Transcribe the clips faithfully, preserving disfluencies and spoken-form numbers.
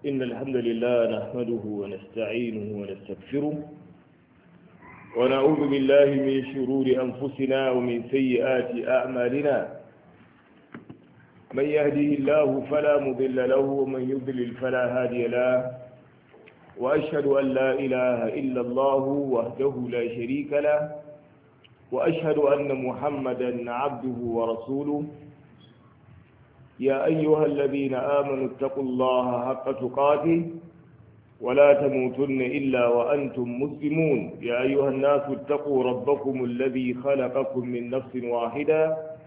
إن الحمد لله نحمده ونستعينه ونستغفره ونعوذ بالله من شرور أنفسنا ومن سيئات أعمالنا من يهده الله فلا مضل له ومن يضلل فلا هادي له وأشهد أن لا إله إلا الله وحده لا شريك له وأشهد أن محمدا عبده ورسوله يا أيها الذين آمنوا اتقوا الله حق تقاته ولا تموتن إلا وأنتم مسلمون يا أيها الناس اتقوا ربكم الذي خلقكم من نفس واحدة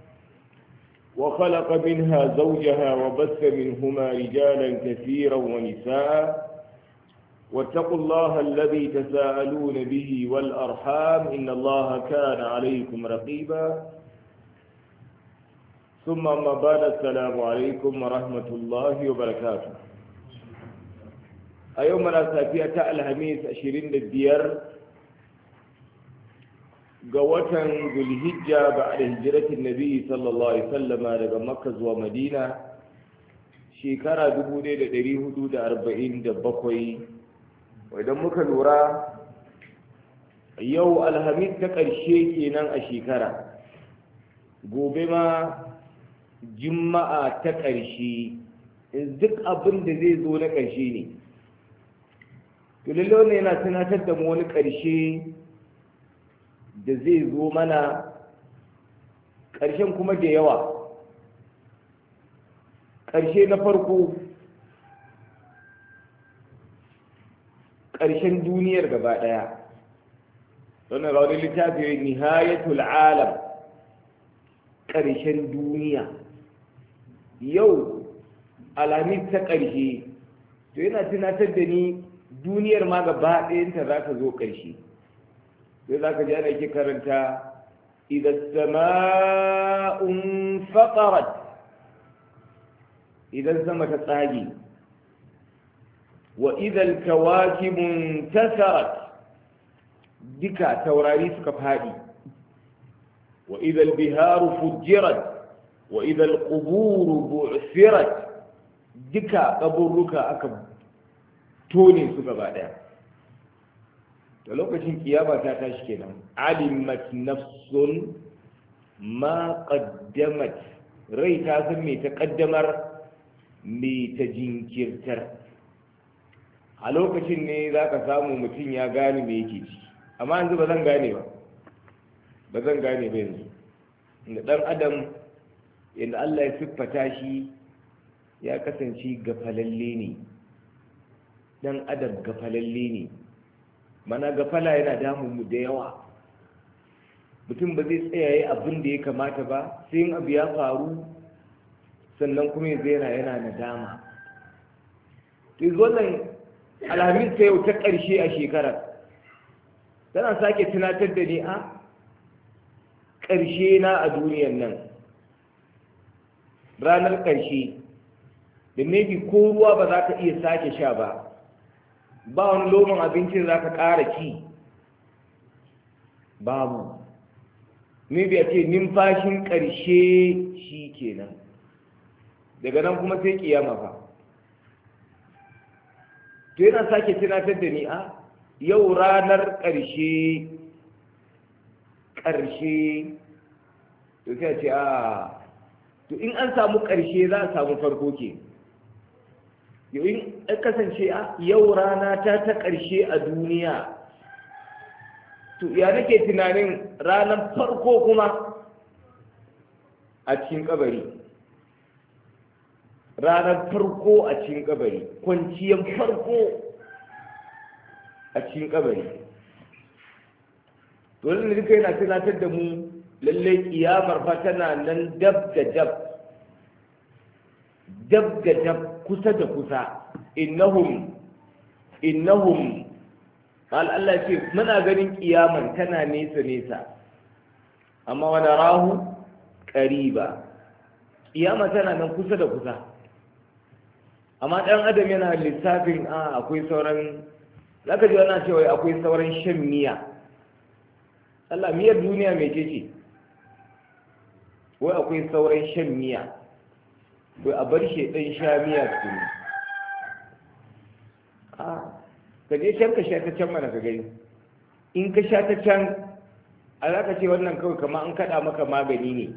وخلق منها زوجها وبث منهما رجالا كثيرا ونساء واتقوا الله الذي تساءلون به والأرحام إن الله كان عليكم رقيبا ثم ما بعد السلام عليكم ورحمة الله وبركاته أيومنا سافية الخميس عشرين الديار قوة ذو الهجة بعد هجرة النبي صلى الله عليه وسلم لقى مكة ومدينة شكرا دبودي لدري حدود أربعين دبقوي وإذا مكالورا يو الخميس تقرشي كينان أشيكرا قوبما juma'a ta ƙarshe duk abin da zai zo na ƙarshe ne to lalle ne yana tunatar da mu wani ƙarshe da zai zo mana ƙarshen kuma da yawa ƙarshe na farko ƙarshen duniyar gaba ɗaya wannan ga wani littafi nihayatul alam ƙarshen duniya yau alamis ta ƙarshe to yana tunatar da ni duniyar ma gaba ɗayanta za ka zo ƙarshe sai za ka ji ana ke karanta idan sama'un faƙarat idan sama ta tsage wa idan kawakibun tasarat duka taurari suka faɗi wa idan biharu fujjirat وإذا القبور بعثرت دكا قبرك أكب توني سبا بعدها ولوكاشين قيامة تاتاش كينا علمت نفس ما قدمت ري تاسم مي تقدمر مي تجنكرتر a lokacin ne za ka samu mutum ya gane me yake ci amma yanzu ba zan gane ba ba zan gane ba yanzu inda ɗan adam yadda Allah ya siffata shi ya kasance gafalalle ne dan adam gafalalle ne mana gafala yana damun mu da yawa mutum ba zai tsayaye abin da ya kamata ba sai yin abu ya faru sannan kuma ya zaina yana nadama to wannan alhamis ta yau ta ƙarshe a shekarar tana sake tunatar da ni a ƙarshe na a duniyar nan ranar ƙarshe da maybe ko ruwa ba za ka iya sake sha ba ba wani loman abincin za ka ƙara ci babu maybe a ce numfashin ƙarshe shi kenan daga nan kuma sai kiyama fa to yana sake tunatar da ni a yau ranar ƙarshe ƙarshe to sai a ce a to in an samu ƙarshe za a samu farko ke yau in kasance a yau rana ta ta ƙarshe a duniya to ya nake tunanin ranar farko kuma a cikin kabari ranar farko a cikin kabari kwanciyar farko a cikin kabari to wani duka yana tunatar da mu lallai kiyamar fa tana nan dab da dab dab da dab kusa da kusa innahum innahum qal Allah ce muna ganin kiyamar tana nesa nesa amma wa narahu qariba kiyama tana nan kusa da kusa amma dan adam yana lissafin a akwai sauran zaka ji wannan cewa akwai sauran shan miya Allah miyar duniya mai ce ce wai akwai sauran shan miya wai a bar shi dan sha miya su a'a ka je can ka sha ta can mana ka gani in ka sha ta can a za ka ce wannan kawai kama an kaɗa maka magani ne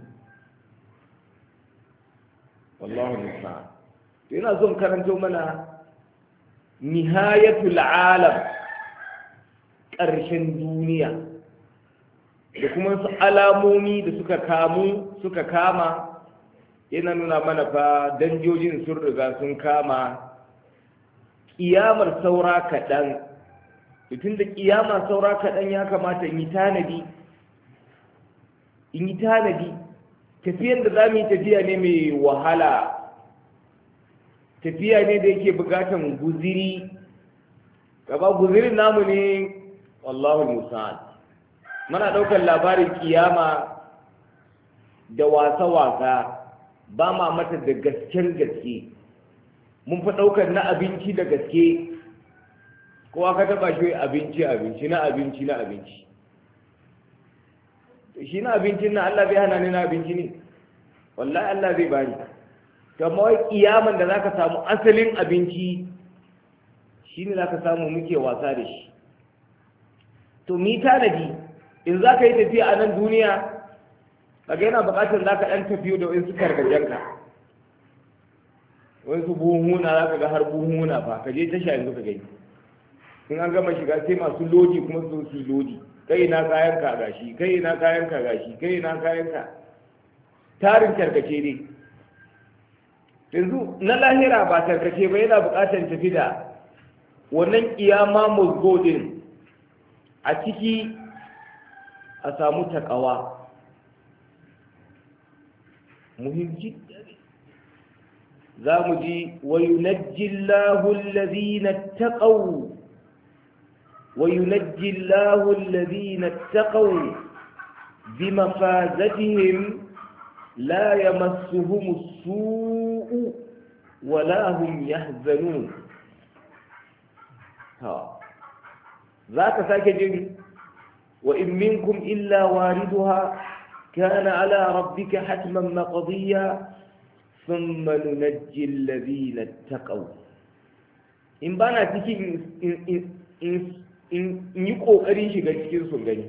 wallahu nisa to ina son karanto mana nihayatul alam ƙarshen duniya da kuma su alamomi da suka kamu suka kama yana nuna mana fa danjojin sun riga sun kama ƙiyamar saura kaɗan tun da ƙiyama saura kaɗan ya kamata in yi tanadi in yi tanadi tafiyar da za mu yi tafiya ne mai wahala tafiya ne da yake bukatan guziri gaba guzirin namu ne wallahu musa'ad muna ɗaukar labarin kiyama da wasa-wasa ba ma mata da gasken gaske mun fi ɗaukar na abinci da gaske kowa ka taɓa shi abinci abinci na abinci na abinci shi na abincin na Allah bai hana ni na abinci ne wallahi Allah zai bani kamar wai kiyaman da zaka samu asalin abinci shine zaka samu muke wasa da shi to mi tanadi in zaka yi tafiya a nan duniya kaga yana buƙatar zaka dan tafiyo da wasu kargajenka wasu buhuna zaka ga har buhuna fa ka je tasha yanzu ka gani in an gama shiga sai masu lodi kuma su su lodi kai na kayan ka gashi kai na kayan ka gashi kai na kayan ka tarin tarkace ne yanzu na lahira ba tarkace ba yana buƙatar tafi da wannan kiyama musgo din a ciki a samu takawa muhimci za mu ji wa yunajjillahu allazina taqaw وينجي الله الذين اتقوا بمفازتهم لا يمسهم السوء ولا هم يحزنون ها ذاك ساكجن وإن منكم إلا واردها كان على ربك حتما مقضيا ثم ننجي الذين اتقوا إن بانا تكي in yi ƙoƙarin shiga cikin sun gani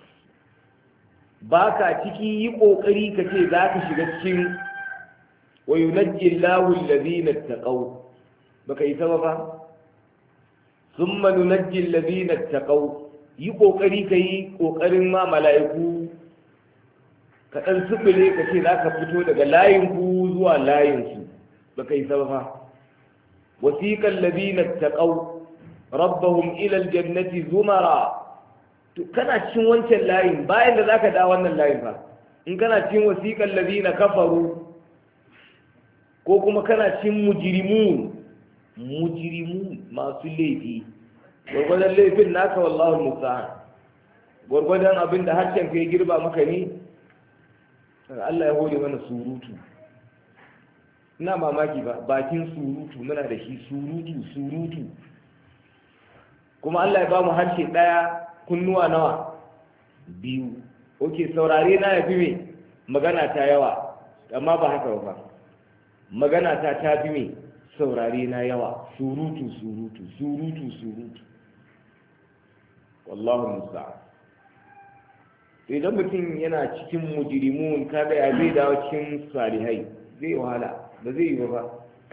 ba ka ciki yi ƙoƙari ka ce za ka shiga cikin wa yunajji Allahu allazina taqaw baka yi sama ba thumma nunajji allazina taqaw yi ƙoƙari ka yi ƙoƙarin ma mala'iku ka ɗan subule ka ce za ka fito daga layin ku zuwa layin su baka yi sama ba wasiqal allazina taqaw rabbahum ila aljannati zumara to kana cikin wancan layin bayan da zaka da wannan layin fa in kana cikin wasiqal ladina kafaru ko kuma kana cikin mujrimun mujrimun masu laifi gurgurdan laifin naka wallahu musta'an gurgurdan abin da harshen kai girba maka ne Allah ya hore mana surutu ina mamaki ba bakin surutu muna da shi surutu surutu kuma Allah ya ba mu harshe ɗaya kunnuwa nawa biyu oke saurare na ya fi me magana ta yawa amma ba haka ba magana ta ta fi me saurare na yawa surutu surutu surutu surutu wallahu musta'an idan mutum yana cikin mujrimun kaga ya zai dawo cikin salihai zai wahala ba zai yi ba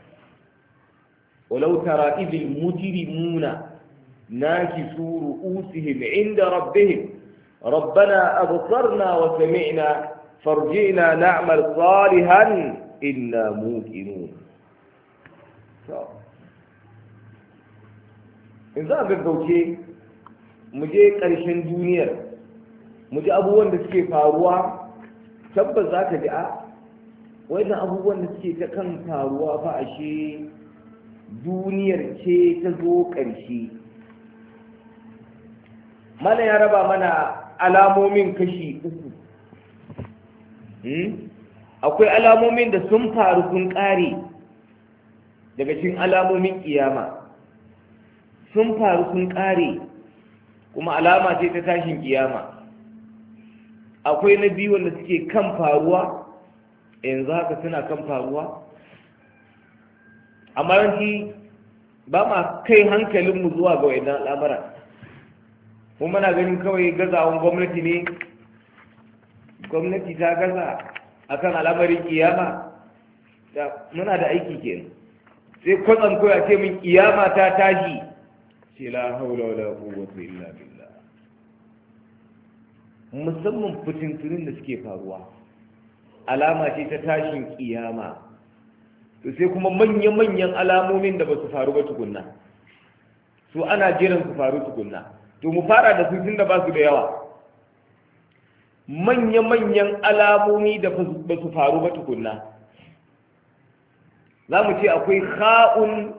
walau tara idil mujrimuna ناكسوا رؤوسهم عند ربهم ربنا أبصرنا وسمعنا فارجعنا نعمل صالحا إنا موقنون in za a gaggauce mu je ƙarshen duniyar mu ji abubuwan da suke faruwa tabbas za ka ji a wannan abubuwan da suke ta kan faruwa fa ashe duniyar ce ta zo ƙarshe mana ya raba mana alamomin kashi uku akwai alamomin da sun faru sun ƙare daga cikin alamomin kiyama sun faru sun ƙare kuma alama ce ta tashin kiyama akwai na biyu wanda suke kan faruwa yanzu haka suna kan faruwa amma yanki ba ma kai hankalinmu zuwa ga wayannan al'amura kuma muna ganin kawai gazawan gwamnati ne gwamnati ta gaza akan al'amarin kiyama muna da aiki kenan sai kwatsam kawai a ce min kiyama ta tashi ce la haula wala quwwata illa billah musamman fitintunin da suke faruwa alama ce ta tashin kiyama to sai kuma manya-manyan alamomin da ba su faru ba tukunna su ana jiran su faru tukunna to mu fara da su tunda ba su da yawa manya-manyan alamomi da ba su faru ba tukunna za mu ce akwai kha'un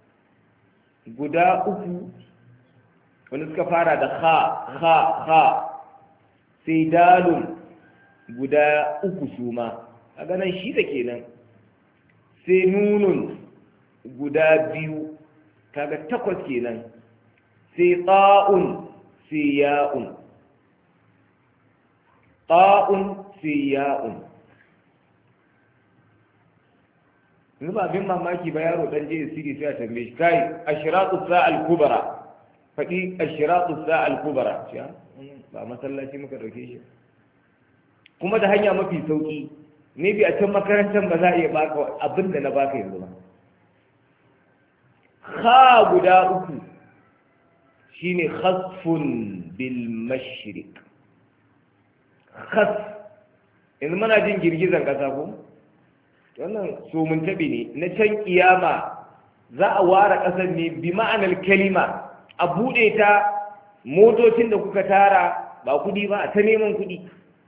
guda uku wanda suka fara da kha kha kha sai dalun guda uku su ma a ganin shi da kenan sai nunun guda biyu kaga takwas kenan sai ta'un sai ya'un ta'un sai ya'un yanzu ba abin mamaki ba yaro dan je siri sai a tambaye shi kai ashratu sa'al kubra faɗi ashratu sa'al kubra ba masallaci muka dauke shi kuma da hanya mafi sauki ne bi a can makarantar ba za a iya baka abin da na baka yanzu ba kha guda uku shine khasfun bil mashriq khas yanzu muna jin girgizan kasa ko wannan so mun tabi ne na can kiyama za a ware kasar ne bi ma'anar kalima a bude ta motocin da kuka tara ba kudi ba ta neman kudi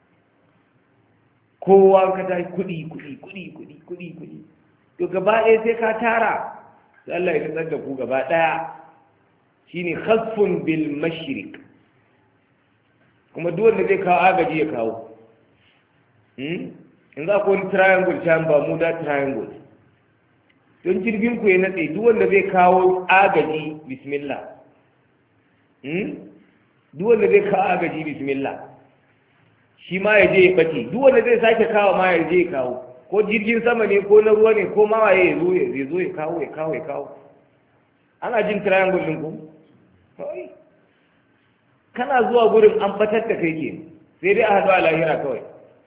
kowa ka ta kudi kudi kudi kudi kudi kudi to gaba ɗaya sai ka tara sai Allah ya tsar da ku gaba ɗaya shine khasfun bil mashriq kuma duk wanda zai kawo agaji ya kawo in za ku wani triangle can ba mu da triangle don jirgin ku ya natse duk wanda zai kawo agaji bismillah duk wanda zai kawo agaji bismillah shi ma ya je ya bace duk wanda zai sake kawo ma ya je ya kawo ko jirgin sama ne ko na ruwa ne ko ma waye ya zo ya zo ya kawo ya kawo ya kawo ana jin triangle din ku kana zuwa gurin an batar da kai ke sai dai a hadu a lahira kawai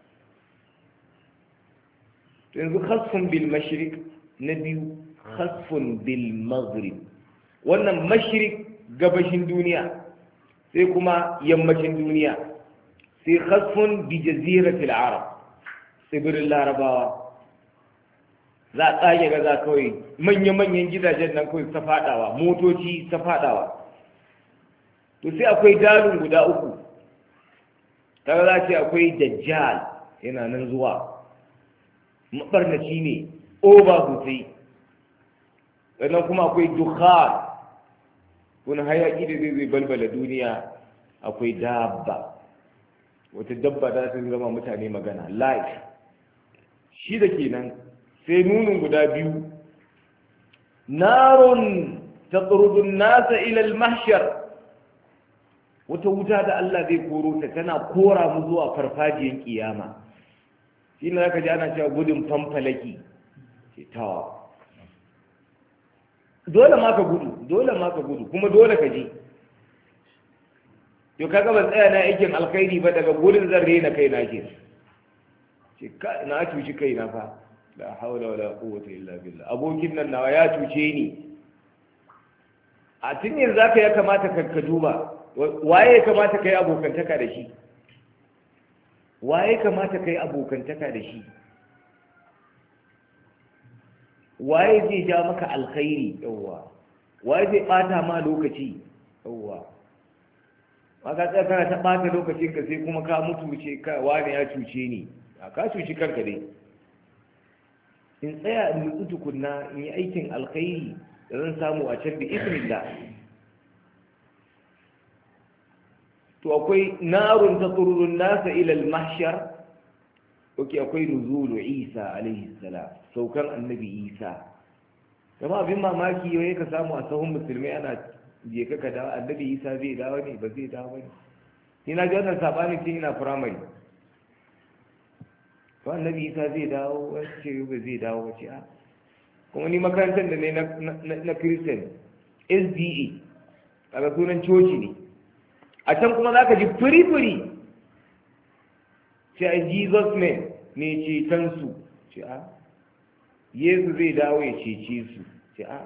yanzu khasfun bil mashriq na biyu khasfun bil maghrib wannan mashriq gabashin duniya sai kuma yammacin duniya sai khasfun bi jaziratil arab tsibirin larabawa za a tsage gaza kawai manya-manyan gidajen nan kawai ta fadawa motoci ta fadawa to sai akwai dalin guda uku ta za ce akwai dajjal yana nan zuwa mabarnaci ne oba sosai sannan kuma akwai dukhan wani hayaki da zai balbala duniya akwai dabba wata dabba za ta zama mutane magana life shi da kenan sai nunin guda biyu narun ta tsarudun nasa ilal mahshar wata wuta da Allah zai koro ta tana kora mu zuwa farfajiyan kiyama shi ne zaka ji ana cewa gudun fanfalaki ce tawa dole ma ka gudu dole ma ka gudu kuma dole ka ji to kaga ban tsaya na aikin alkhairi ba daga gurin zan rena kai na ke ce ka na cuci kai na fa la haula wala quwwata illa billah abokin nan nawa ya cuce ni a tun yanzu zaka ya kamata ka duba waye ya kamata kai abokantaka da shi waye kamata kai abokantaka da shi waye zai ja maka alkhairi yawwa waye zai bata ma lokaci yawwa maka tsaya kana ta bata lokacin ka sai kuma ka mutu ce ka wani ya cuce ni a ka cuci kanka dai in tsaya in nutsu tukunna in yi aikin alkhairi da zan samu a can da ismillah to akwai narun ta tsururun nasa ilal mahshar oke akwai nuzulu isa alaihi salam saukan annabi isa kama abin mamaki yau ka samu a sahun musulmai ana je ka dawo annabi isa zai dawo ne ba zai dawo ne ni na ji wannan sabani tun ina firamare to annabi isa zai dawo wace ba zai dawo wace a kuma ni makarantar da ne na Christian S D A kaga sunan coci ne a can kuma za ka ji firi-firi ce a Jesus name ne cetonsu ce a Yesu zai dawo ya cece su ce a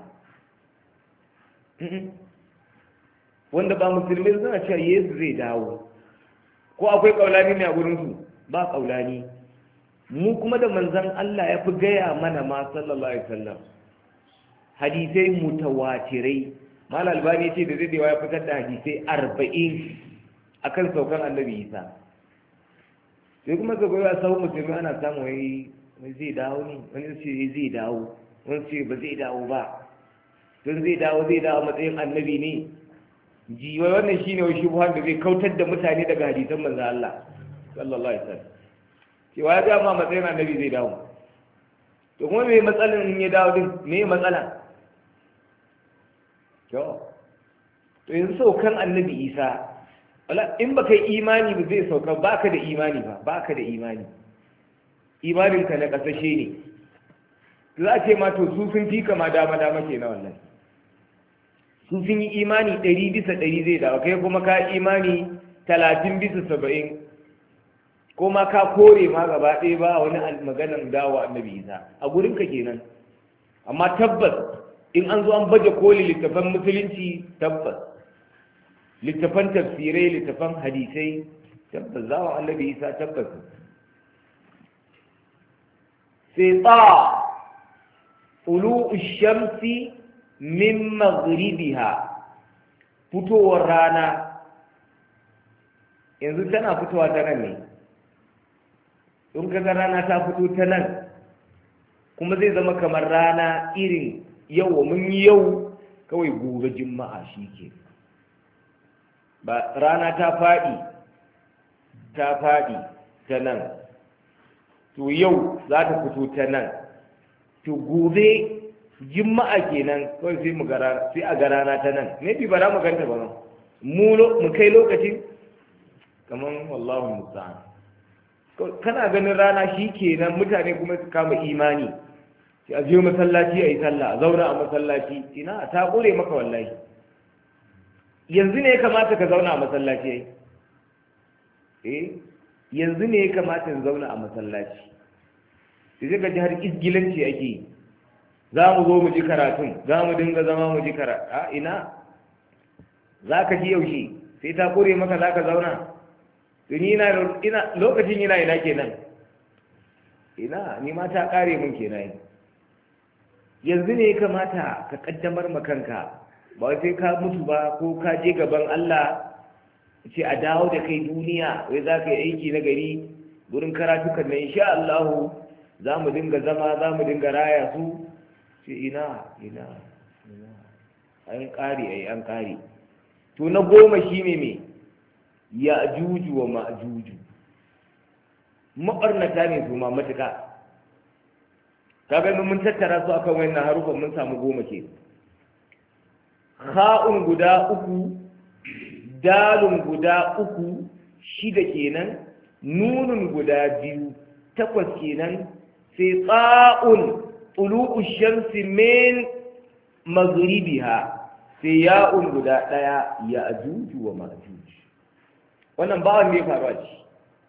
wanda ba musulmi suna cewa Yesu zai dawo ko akwai kaulani ne a gurinsu ba kaulani mu kuma da manzan Allah ya fi gaya mana ma sallallahu alaihi wasallam hadisai mutawatirai mal albani ce da zai ya fitar da hadisai arba'in akan saukan annabi Isa sai kuma ga goya sau musulmi ana samu wai zai dawo ne wani ce zai dawo wani ce ba zai dawo ba don zai dawo zai dawo matsayin annabi ne ji wai wannan shine wai shubhan da zai kautar da mutane daga hadisan manzo Allah sallallahu alaihi wasallam cewa ya ga ma matsayin annabi zai dawo to kuma me matsalan in ya dawo din me matsala to to yanzu saukan annabi Isa wala in baka yi imani ba zai sauka baka da imani ba baka da imani imaninka na kasashe ne za a ce ma to su sun fi kama dama dama ke na wannan su sun yi imani ɗari bisa ɗari zai dawo kai kuma ka imani talatin bisa saba'in ko ma ka kore ma gaba ɗaya ba wani maganan dawo annabi Isa a gurinka kenan amma tabbas in an zo an baje koli littafan musulunci tabbas littafan tafsirai littafan hadisai tabbas zawo annabi Isa tabbas sai ta ulu shamsi min maghribiha fitowar rana yanzu tana fitowa ta nan ne in kaga rana ta fito ta nan kuma zai zama kamar rana irin yau mun yi yau kawai gobe juma'a shike ba rana ta faɗi ta faɗi ta nan to yau za ta fito ta nan to gobe juma'a kenan kawai sai mu gara sai a gara na ta nan ne bi ba za mu ganta ba mu mu kai lokacin kaman wallahu musta'an kana ganin rana shi kenan mutane kuma su kama imani sai a je masallaci a yi sallah a zauna a masallaci ina ta kure maka wallahi yanzu ne ya kamata ka zauna a masallaci ai eh yanzu ne ya kamata in zauna a masallaci sai ka ji har isgilanci ake yi za mu zo mu ji karatun za mu dinga zama mu ji karatu a ina za ka ji yaushe sai ta kore maka za ka zauna tuni ina ina lokacin yana ina kenan ina ni ma ta kare mun kenan yanzu ne ya kamata ka kaddamar ma kanka ba sai ka mutu ba ko ka je gaban Allah ce a dawo da kai duniya wai za ka yi aiki na gari gurin karatukan nan insha Allah za mu dinga zama za mu dinga raya su ce ina ina ina an ƙari ai an ƙari to na goma shine me ya juju wa ma'juju maɓarnata ne su ma matuƙa kaga mun tattara su akan wannan harufan mun samu goma ke kha'un guda uku dalun guda uku shida kenan nunun guda biyu takwas kenan sai tsa'un tulu'u shamsi min maghribiha sai ya'un guda daya ya ajuju wa majuj wannan ba wanda ya faru a ci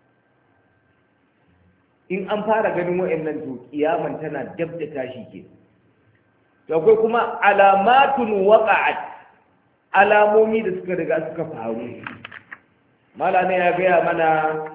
in an fara ganin wa'annan to kiyaman tana dab da tashi ke to akwai kuma alamatun waqa'at alamomi da suka riga suka faru malama ya gaya mana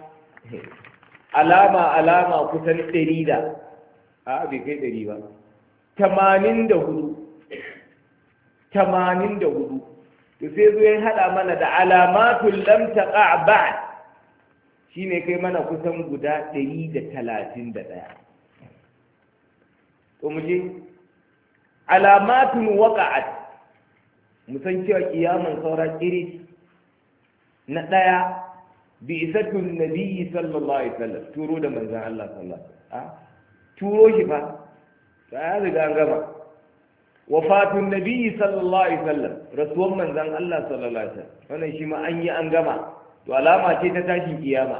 alama alama kusan ɗari da a bai kai ɗari ba tamanin da hudu tamanin da hudu to sai zo ya haɗa mana da alamatun lam taqa ba'd shine kai mana kusan guda ɗari da talatin da ɗaya to mu je alamatun waqa'at mu san cewa kiyaman saura kiri na ɗaya bi isatun nabiyyi sallallahu alaihi wasallam turo da manzon Allah sallallahu alaihi wasallam turo shi fa sai riga an gama wafatun nabiyyi sallallahu alaihi wasallam rasuwan manzon Allah sallallahu alaihi wasallam wannan shi ma an yi an gama to alama ce ta tashin kiyama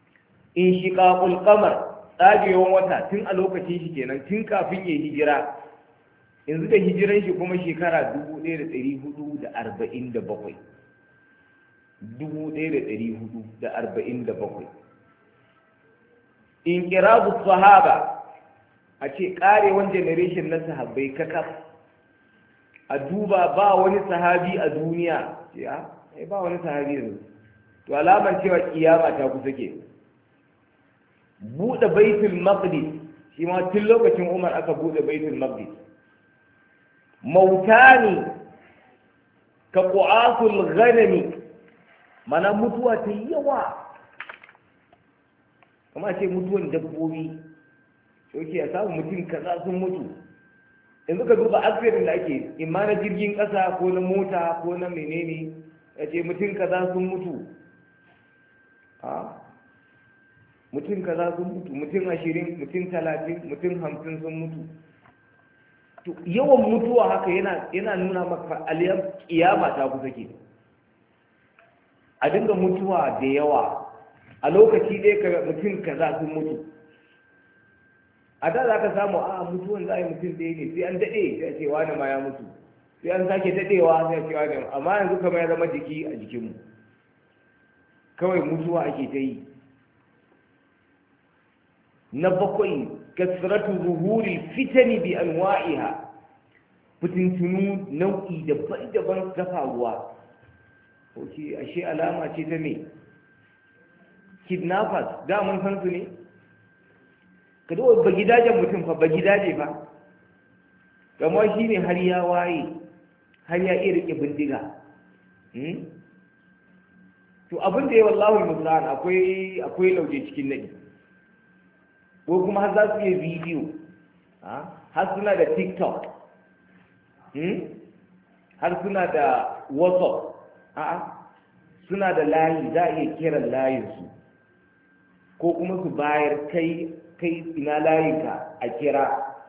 in shiqaqul qamar tsagewan wata tun a lokacin shi kenan tun kafin ya hijira yanzu da hijiran shi kuma shekara dubu ɗaya da ɗari hudu da arba'in da bakwai dubu ɗaya da ɗari hudu da arba'in da bakwai in kirabu sahaba a ce ƙarewan generation na sahabbai kakaf a duba ba wani sahabi a duniya ya ba wani sahabi yanzu to alamar cewa kiyama ta kusa ke buɗe baitul maqdis shi ma tun lokacin umar aka buɗe baitul maqdis mautani ka qu'atul ghanami mana mutuwa ta yawa kuma ce mutuwan dabbobi soke a samu mutum kaza sun mutu yanzu ka duba accident da ake imma na jirgin ƙasa ko na mota ko na menene ya ce mutum kaza sun mutu a mutum kaza sun mutu mutum ashirin mutum talatin mutum hamsin sun mutu to yawan mutuwa haka yana yana nuna maka aliyar kiyama ta kusa ke a dinga mutuwa da yawa a lokaci ɗaya ka mutum kaza sun mutu a da za ka samu a mutuwan za a yi mutum ɗaya ne sai an daɗe sai a ce wani ma ya mutu sai an sake daɗewa sai a ce wani amma yanzu kamar ya zama jiki a jikinmu kawai mutuwa ake ta yi na bakwai kasratu zuhuri fitani bi anwa'iha fitintunu nau'i daban-daban ta faruwa oke ashe alama ce ta me kidnappers da mun san su ne ka zo ba gidajen mutum fa ba gidaje fa kamar shi ne har ya waye har ya iya rike bindiga to abin da ya wallahu musa'an akwai akwai lauje cikin nadi ko kuma har za su yi bidiyo har suna da tiktok har suna da whatsapp a'a suna da layi za a iya kiran layinsu ko kuma su bayar kai kai ina layinka a kira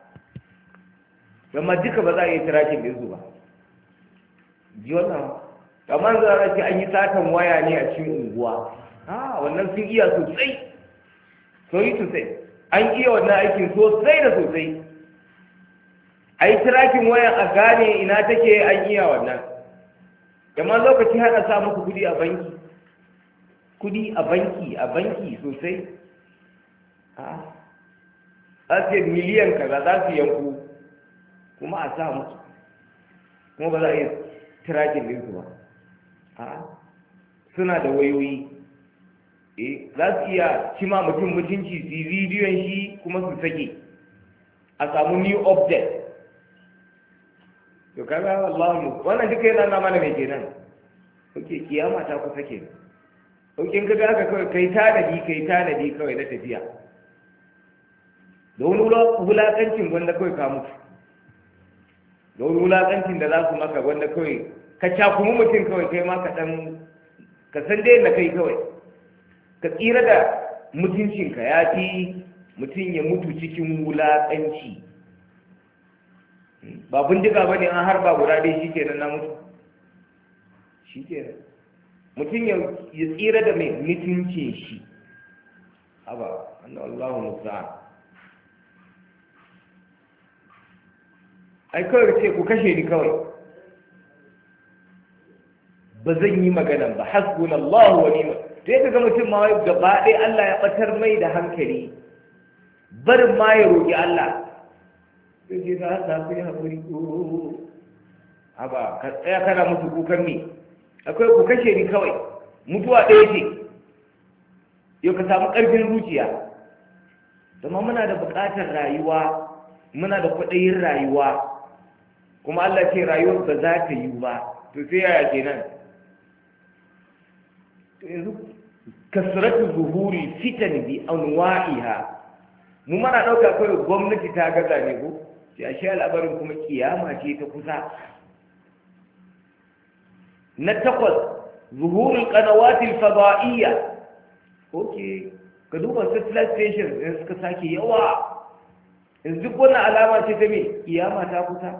amma duka ba za a yi tirakin ɗinsu ba ji wannan kamar za a ce an yi satan waya ne a cikin unguwa a wannan sun iya sosai soyi sosai an iya wannan aikin sosai da sosai a yi tirakin wayan a gane ina take an iya wannan kamar lokaci hana sa muku kudi a banki kudi a banki a banki sosai a ce miliyan kaza za su yanku kuma a sa musu kuma ba za a yi tirakin ɗinsu ba suna da wayoyi za su iya cima mutum mutunci su yi bidiyon shi kuma su sake a samu new object to kaga wallahi wannan duka yana na mana mai kenan oke kiyama ta kusa ke oke in kaga aka kawai kai tanadi kai tanadi kawai na tafiya da wani wulakancin wanda kawai ka mutu da wani wulakancin da za su maka wanda kawai ka cakumi mutum kawai kai ma ka dan ka san dai na kai kawai ka tsira da mutuncinka ya fi mutum ya mutu cikin wulakanci ba bindiga ba ne an harba guda ɗaya shi ke na mutu shi ke mutum ya tsira da mai mutuncin shi haba annan Allahu musa'an ai kawai ce ku kashe ni kawai ba zan yi magana ba hasbun Allah wa ni'ma to yadda ga mutum ma wai gaba ɗaya Allah ya batar mai da hankali barin ma ya roƙi Allah sai ce za ta fi haƙuri ko haba ka tsaya kana musu kukan me akwai ku kashe ni kawai mutuwa ɗaya ce yau ka samu ƙarfin zuciya zama muna da buƙatar rayuwa muna da kwaɗayin rayuwa kuma Allah ce rayuwar ba za ta yi ba to sai yaya kenan to yanzu kasratu zuhuri fitan bi anwa'iha mu mana ɗauka kawai gwamnati ta gaza ne ko sai a sha labarin kuma kiyama ce ta kusa na takwas zuhurul qanawatil fada'iyya okay ka duba satellite stations da suka sake yawa yanzu duk wannan alama ce ta me kiyama ta kusa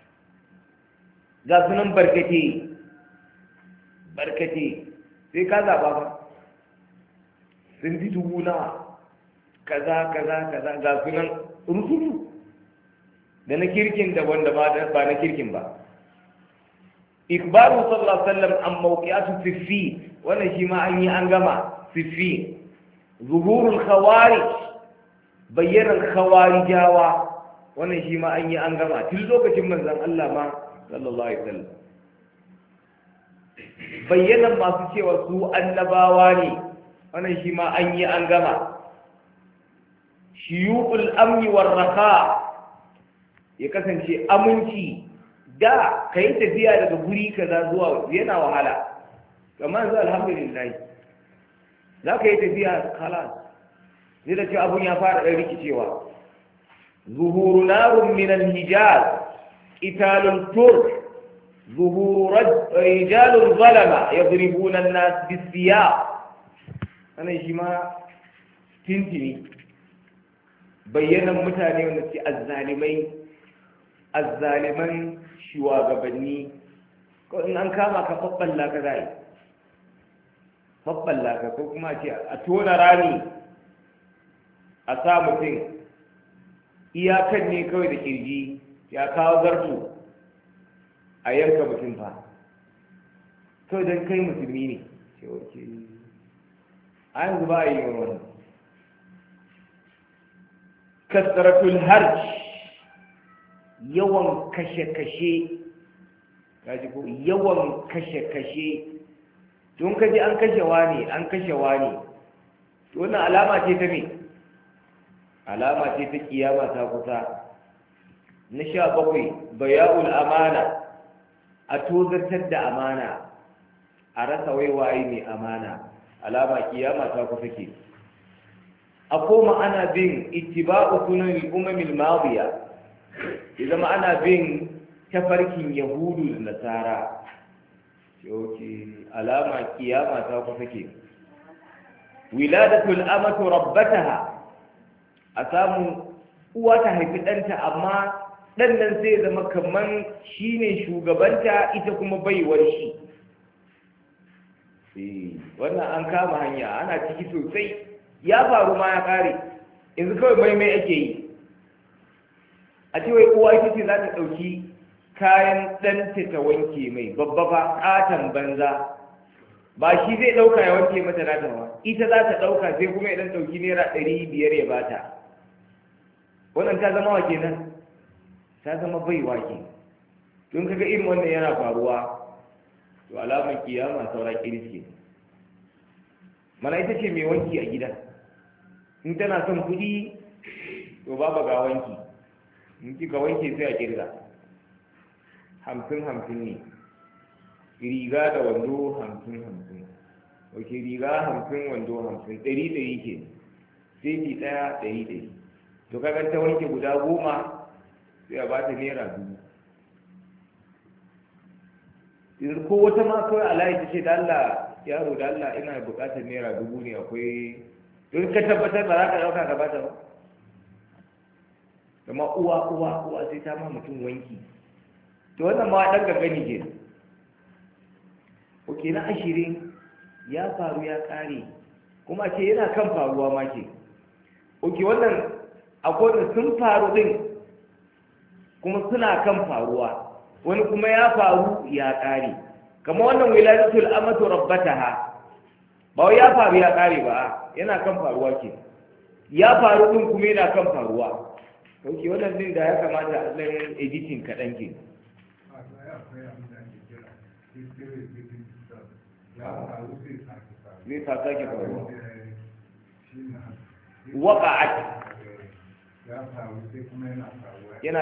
ga sunan barkate barkate sai ka zaba ba sun fi dubu nawa kaza kaza kaza ga sunan rusutu da na kirkin da wanda ba na kirkin ba. Ikbaru sallallahu alaihi wasallam an mawqi'atu siffin, wannan shi ma an yi an gama. siffin zuhurul khawarij, bayyanar khawarijawa, wannan shi ma an yi an gama tun lokacin manzon Allah ma sallallahu alaihi wasallam. Bayyanar masu cewa su annabawa ne, wannan shi ma an yi an gama. Shiyu'ul amni war raha, ya kasance aminci da ka yi tafiya daga guri kaza zuwa yana wahala, kamar yanzu alhamdulillah za ka yi tafiya kalas zai da ce abun ya fara ɗan rikicewa. zuhuru narun minan hijaz italun turk zuhuru rijalun zalama ya zuribunan nas bisiya, ana shi ma tintini bayyanan mutane wanda ke azzalimai azzaliman shugabanni, ko in an kama ka faɓɓalla ka zai faɓɓalla ka, ko kuma ce a tona rami a sa mutum iyakan ne kawai da kirji ya kawo zarto a yanka mutum fa kawai don kai musulmi ne ce wace a yanzu ba a yi wannan. kasaratul harj, yawan kashe-kashe, kaji ko yawan kashe-kashe, tun kaji an kashe wani an kashe wani, to wannan alama ce ta me? Alama ce ta kiyama ta kusa. Na sha bakwai baya'ul amana, a tozartar da amana, a rasa waiwaye mai amana, alama kiyama ta kusa ke. A koma ana bin ittiba'u sunan al-umamil madiya, ya zama ana bin tafarkin yahudu da nasara, yauke alama kiyama ta kusa ke. Wiladatul amatu rabbataha, a samu uwa ta haifi ɗanta amma ɗan nan sai zama kaman shi ne shugabanta, ita kuma baiwar shi. Wannan an kama hanya, ana ciki sosai, ya faru ma ya kare, yanzu kawai maimai ake yi. A ce wai uwa ita ce za ta ɗauki kayan ɗanta ta wanke mai, babba fa ƙaton banza, ba shi zai ɗauka ya wanke mata nata ba, ita za ta ɗauka sai kuma idan ɗauki naira ɗari biyar ya bata. Wannan ta zama wa kenan, ta zama baiwa ke. Tun kaga irin wannan yana faruwa, to alamar kiyama saura kirki. Mana ita ce mai wanki a gidan, in tana son kuɗi to babu ga wanki, in kika wanke sai a kirga hamsin hamsin ne, riga da wando hamsin hamsin, ok riga hamsin wando hamsin, ɗari ɗari ke, sai ki ɗaya ɗari ɗari. To kaga ta wanke guda goma sai a ba ta naira dubu. Yanzu ko wata ma kawai alayi ta ce da Allah yaro da Allah ina buƙatar naira dubu ne akwai, don ka tabbatar ba za ka ɗauka ka bata ba. Kama uwa uwa uwa sai ta ma mutum wanki. To wannan ma ɗan gangani ke. Oke na ashirin ya faru ya ƙare, kuma ce yana kan faruwa ma ke. Oke wannan akwai da sun faru ɗin kuma suna kan faruwa, wani kuma ya faru ya ƙare. Kama wannan wiladatul amatu rabbataha, ba wai ya faru ya ƙare ba, yana kan faruwa ke. Ya faru ɗin kuma yana kan faruwa. Ok, wannan din da ya kamata a ɗan editing kaɗan ke. Zai ta sake faruwa. Waƙa'at. Yana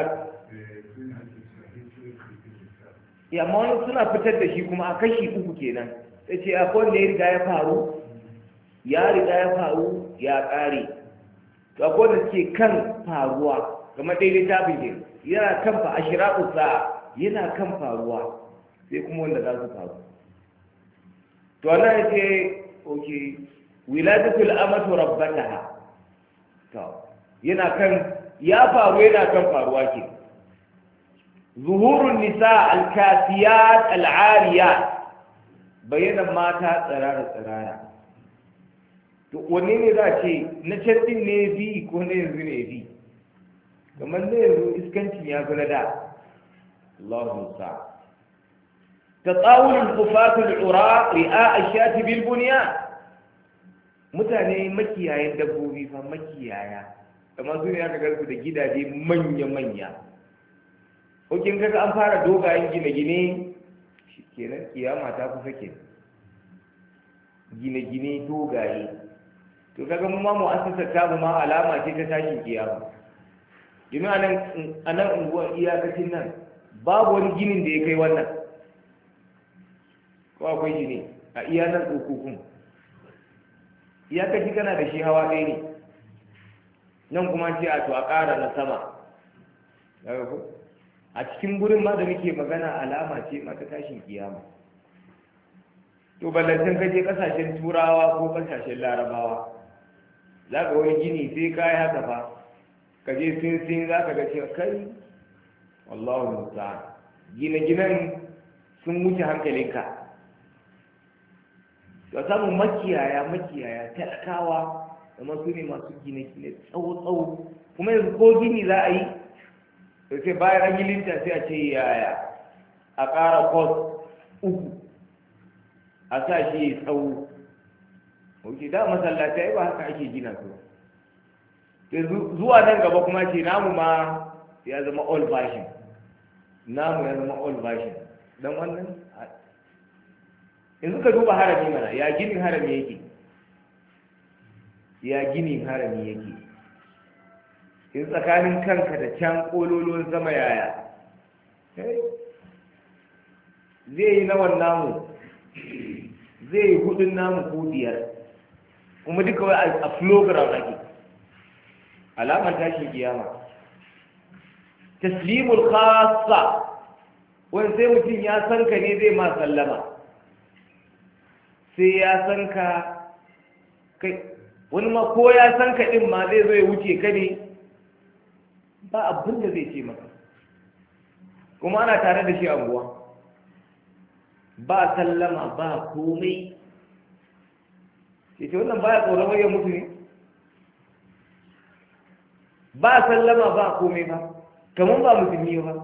ya amma wani suna fitar da shi kuma a kashi uku kenan. Sai ce akwai wanda ya riga ya faru, ya riga ya faru ya ƙare. To akwai wanda suke kan faruwa, kamar daidai tabin ne, yana kan fa ashiratu sa'a, yana kan faruwa, sai kuma wanda za su faru. To Allah ya ce okay, wiladatul amatu rabbataha. To yana kan ya faru yana kan faruwa ke. Zuhurun nisa al-kasiyat al-ariyat, bayanan mata tsirara tsirara. To wanne ne za ce na can din ne bi ko na yanzu ne bi? kamar da yanzu iskancin ya fi na da Allahu sa tatawul al-qufat al-ura ri'a ash-shati bil bunyan mutane makiyayan dabbobi fa makiyaya kamar su ne aka garsu da gidaje manya manya kokin kaga an fara dogayen gine-gine kenan kiyama ta kusa kenan gine-gine dogaye to kaga mu ma mu asasa ta mu ma alama ce ta tashin kiyama domin a nan a nan unguwar iyakacin nan babu wani ginin da ya kai wannan ko akwai gine a iya nan tsokokun iyakaci kana da shi hawa ɗaya ne nan kuma ce a to a ƙara na sama a cikin gurin ma da muke magana alama ce ma ta tashin kiyama to ballantan kaje kasashen turawa ko kasashen larabawa za ka wani gini sai ka yi haka fa ka je sin sin za ka ga cewa kai wallahu musta'an gine-ginen sun wuce hankalinka ka samu makiyaya makiyaya talakawa kamar su ne masu gine-gine tsawo-tsawo kuma yanzu ko gini za a yi sai bayan an yi linta sai a ce yaya a ƙara kwas uku a sa shi ya tsawo wuce da masallatai ba haka ake gina su zuwa nan gaba kuma ce namu ma ya zama old version namu ya zama old version don wannan in suka duba harami mana ya ginin harami yake ya ginin harami yake in tsakanin kanka da can kololon sama yaya zai yi nawan namu zai yi hudun namu ko biyar kuma duka wai a flogram ake alamar tashin kiyama taslimul khassa wani sai mutum ya san ka ne zai ma sallama sai ya san ka kai wani ma ko ya san ka din ma zai zo ya wuce ka ne ba abin da zai ce maka kuma ana tare da shi anguwa ba sallama ba komai ce ce wannan baya tsoron wayar mutu ne ba sallama ba komai ba kamar ba musulmi ba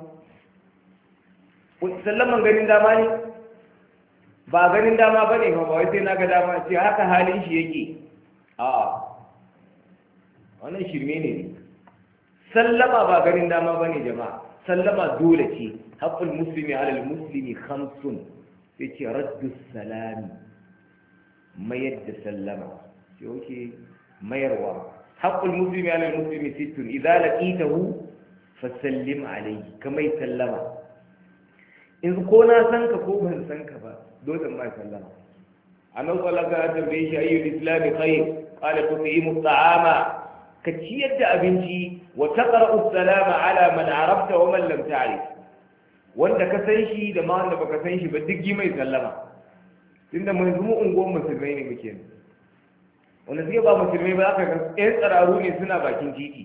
sallaman ganin dama ne ba ganin dama ba ne ba wai sai na ga dama ce haka halin shi yake a wannan shirme ne ne sallama ba ganin dama ba ne jama'a sallama dole ce haƙƙul muslimi alal muslimi khamsun sai ce raddu salami mayar da sallama sai oke mayarwa haƙƙul muslimi alal muslimi sittun idza laqitahu fasallim alayhi kamai sallama in ko na san ka ko ban san ka ba dole in ba sallama annabi sallallahu alaihi wasallam bai shi ayyul islam khair qala tuqimu at'ama ka ciyar da abinci wa taqra'u salama ala man arafta wa man lam ta'rif wanda ka san shi da ma wanda baka san shi ba duk yi mai sallama tunda mun zumu unguwan musulmai ne muke wanda suke ba musulmai ba aka ga ƴan tsararu ne suna bakin titi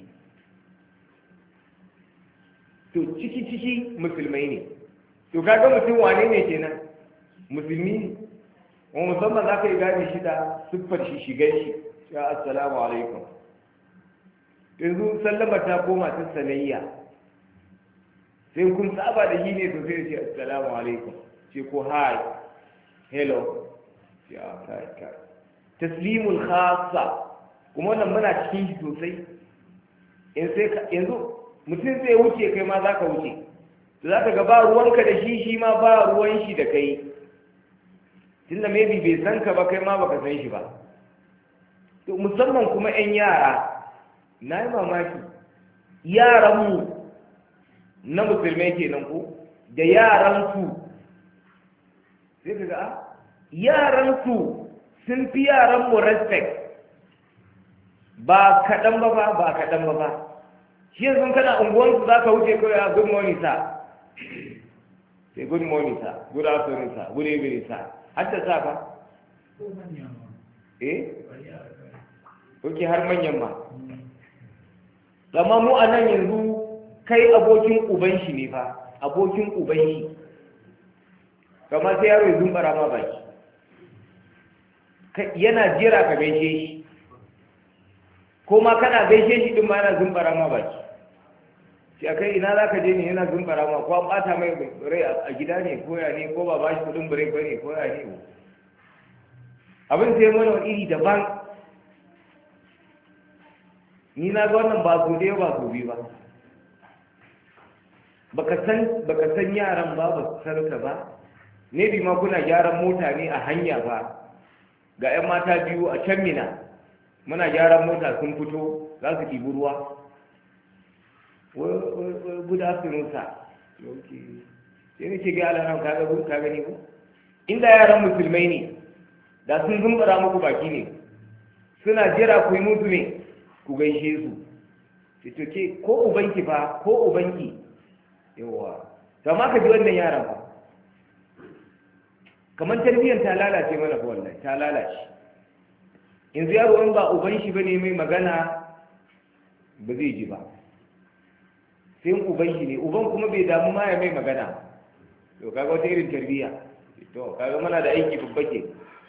to ciki ciki musulmai ne to kaga mutum wane ne kenan musulmi ne kuma musamman za ka yi gane shi da siffar shi shigar shi ya assalamu alaikum yanzu sallama ta koma ta sanayya sai kun saba da shi ne to sai ce assalamu alaikum ce ko hi hello ya kai kai taslimul khassa kuma wannan muna cikin shi sosai in sai yanzu mutum zai wuce kai ma za ka wuce to za ka ga ba ruwanka da shi shi ma ba ruwan shi da kai tunda maybe bai san ka ba kai ma baka san shi ba to musamman kuma 'yan yara na yi mamaki yaranmu na musulmai kenan ko da yaransu sai ka ga yaransu sun fi yaranmu respect ba kaɗan ba ba ba kaɗan ba ba shi yanzu kana unguwansu za ka wuce kawai a good morning sir sai good morning sir good afternoon sir good evening sir har ta sa ba eh ok har manyan ma amma mu a nan yanzu kai abokin uban shi ne fa abokin uban shi kamar sai yaro ya zumbara ma baki yana jira ka gaishe shi ko ma kana gaishe shi din ma yana zumbara ma baki shi akai ina za ka je ne yana zumbara ma ko an ɓata mai rai a gida ne ko ya ne ko ba ba shi kuɗin birai ba ne ko ya ne abin sai mana wani iri daban. ni na ga wannan ba su ɗaya ba su biyu ba. baka san baka san yaran ba ba su san ka ba ne bi ma kuna gyaran mota ne a hanya ba ga 'yan mata biyu a can Mina muna gyaran mota sun fito za su ɗibi ruwa good afternoon sir sai ne ce ga alaran ka ga ka gani ko inda yaran musulmai ne da sun zumbara muku baki ne suna jira ku yi musu ne ku gaishe su to ce ko ubanki fa ko ubanki yawa to amma ka ji wannan yaran ba kamar tarbiyyar ta lalace mana ko wallahi ta lalace yanzu yaro in ba uban shi bane mai magana ba zai ji ba sai uban shi ne uban kuma bai damu ma ya mai magana to kaga wata irin tarbiyya to kaga muna da aiki babba ke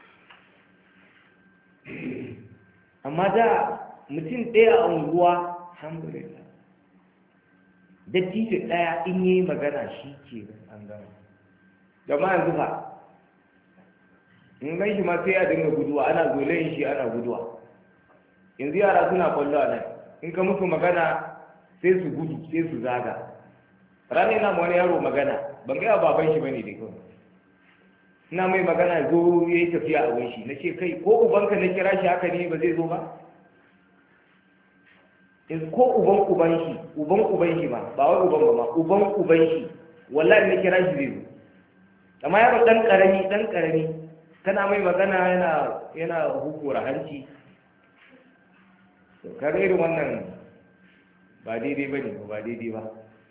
amma da mutum ɗaya a unguwa alhamdulillah dattijo ɗaya in yi magana shi ke an gama jama'a yanzu fa in gan shi ma sai ya dinga guduwa ana zolayin shi ana guduwa yanzu yara suna kwallo a nan in ka musu magana sai su gudu sai su zaga rana yana ma wani yaro magana ban gaya baban shi bane da kawai ina mai magana zo ya yi tafiya a wani shi na ce kai ko ubanka na kira shi haka ne ba zai zo ba in ko uban uban shi uban uban shi ba ba wai uban ba ma uban uban shi wallahi na kira shi zai zo amma yaro dan karami dan karami kana mai magana yana yana hukura hanci to kaga irin wannan ba daidai bane ba daidai ba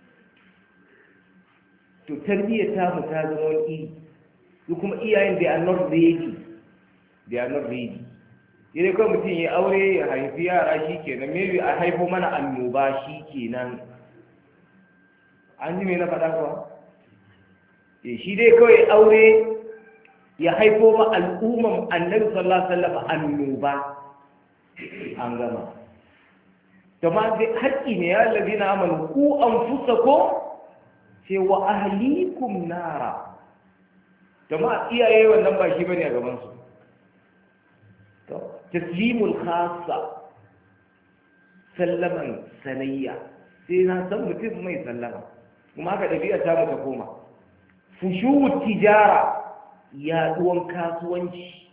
to tarbiyyar ta mu ta zama wani iri su kuma iyayen they are not ready they are not ready sai kawai mutum ya aure ya haifi yara shi kenan maybe a haifo mana annoba shi kenan an ji me na faɗa kuwa shi dai kawai aure ya haifo ma al'umman annabi sallallahu alaihi wasallam annoba an gama to ma dai haƙƙi ne ya allazina amanu ku anfusakum sai wa ahlikum nara to ma iyaye wannan ba shi bane a gaban su to taslimul khassa sallaman sanayya sai na san mutum mai sallama kuma haka dabi'a ta mu ta koma fushu tijara yaduwan kasuwanci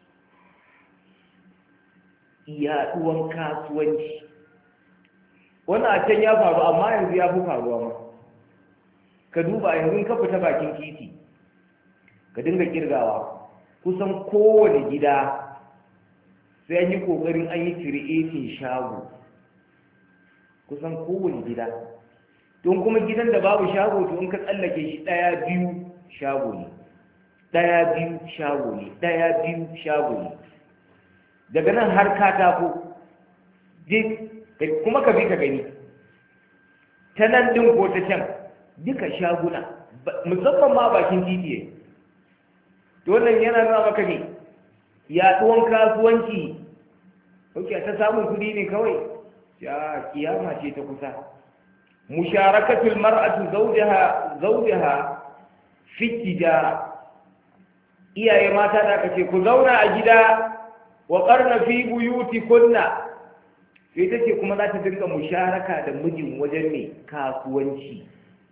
yaduwan kasuwanci wannan a can ya faru amma yanzu ya fi faruwa ma ka duba yanzu ka fita bakin titi ka dinga kirgawa kusan kowane gida sai an yi kokarin an yi creating shago kusan kowane gida don kuma gidan da babu shago to in ka tsallake shi daya biyu shago ne daya biyu shago ne daya biyu shago ne daga nan har katako kuma ka bi ka gani ta nan din ko ta can duka shaguna musamman ma bakin titi ne to wannan yana nuna maka ne yaduwan kasuwanci ok ta samun kudi ne kawai ya kiyama ce ta kusa musharakatul mar'atu zawjaha zawjaha fi tijara iyaye mata da aka ce ku zauna a gida wa qarna fi buyutikunna sai take kuma za ta dinga musharaka da mijin wajen ne kasuwanci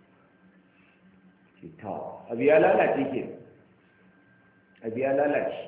to abi ya lalace ke abi ya lalace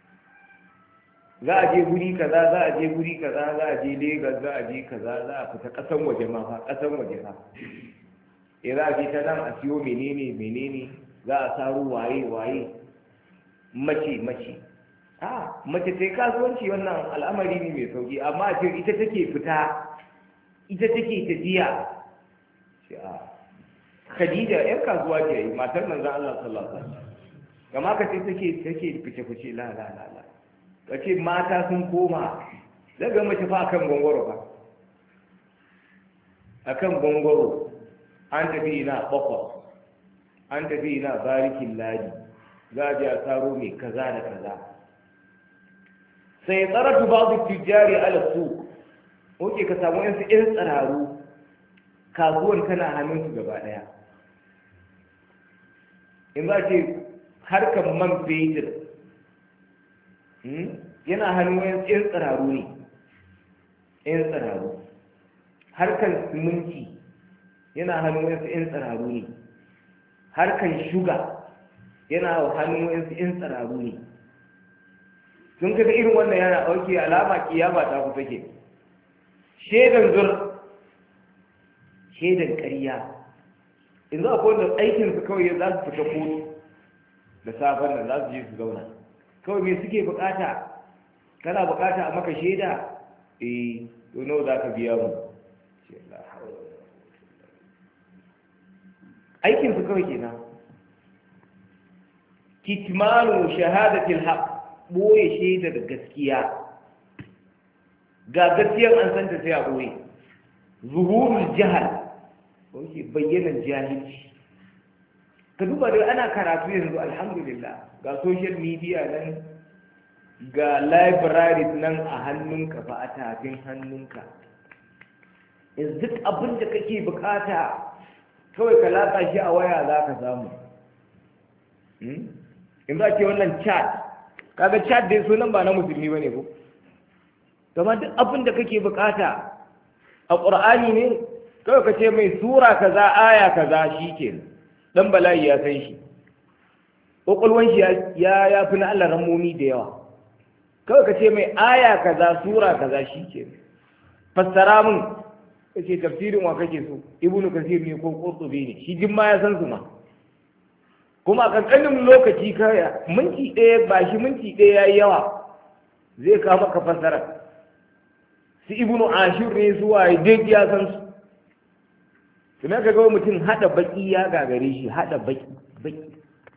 za a je guri kaza za a je guri kaza za a je Lagos za a je kaza za a fita kasan waje ma fa kasan waje fa eh za a je ta nan a siyo menene menene za a saro waye waye mace mace a mace ta kasuwanci wannan al'amari ne mai sauki amma a ce ita take fita ita take tafiya shi a Khadija yar kasuwa ce yi matar manzon Allah sallallahu alaihi wasallam kama ka ce take take fice fice la la la la kace mata sun koma daga mace fa akan gongoro fa akan gongoro an tafi ina bakwas an tafi ina barikin ladi za a je a taro mai kaza da kaza sai tsaratu babu tijjari ala su oke ka samu yansu yan tsararu kasuwan tana hannunsu gaba ɗaya. In za ce harkar man fetur yana hannun yan tsiraru ne, yan tsiraru. Harkar siminti yana hannun yan tsiraru ne. Harkar shuga yana hannun yan tsiraru ne. Sun kaga irin wannan yana auki alama kiyama ta kusa ke. Shaidan zur, shaidan ƙarya. In za a kowane aikinsu kawai za su fita kotu da safen nan za su je su zauna. Kawai me suke bukata? Kana bukata a maka shaida? Eh, to nawa za ka biya mu? Aikinsu kawai kenan. Kitmanu shahadatil haqq, boye shaidar gaskiya. Ga gaskiyar an santa sai a boye. Zuhurul jahal, wake bayyanan jahilci. Ka duba dai ana karatu yanzu alhamdulillah, ga social media nan, ga libraries nan a hannunka fa a tafin hannunka. Yanzu duk abin da kake bukata kawai ka latsa shi a waya za ka samu. In za ke wannan chat, kaga chat dai sunan ba na musulmi ba ne ko? Gama duk abin da kake bukata a ƙur'ani ne, kawai ka ce mai sura kaza aya kaza shi ke dan bala'i ya san shi. Ƙwaƙwalwan shi ya ya fi na Allah ramomi da yawa. Kawai ka ce mai aya kaza sura kaza shi ke. Fassara min, ka ce tafsirin wa kake so, Ibnu Kasir ne ko Qurtubi ne, shi jin ma ya san su ma. Kuma a ƙanƙanin lokaci kaya minti ɗaya ba shi minti ɗaya ya yi yawa zai kawo maka fassara. Su Ibnu Ashur ne zuwa duk ya san su. Kuma ka ga mutum haɗa baƙi ya gagare shi, haɗa baƙi baƙi.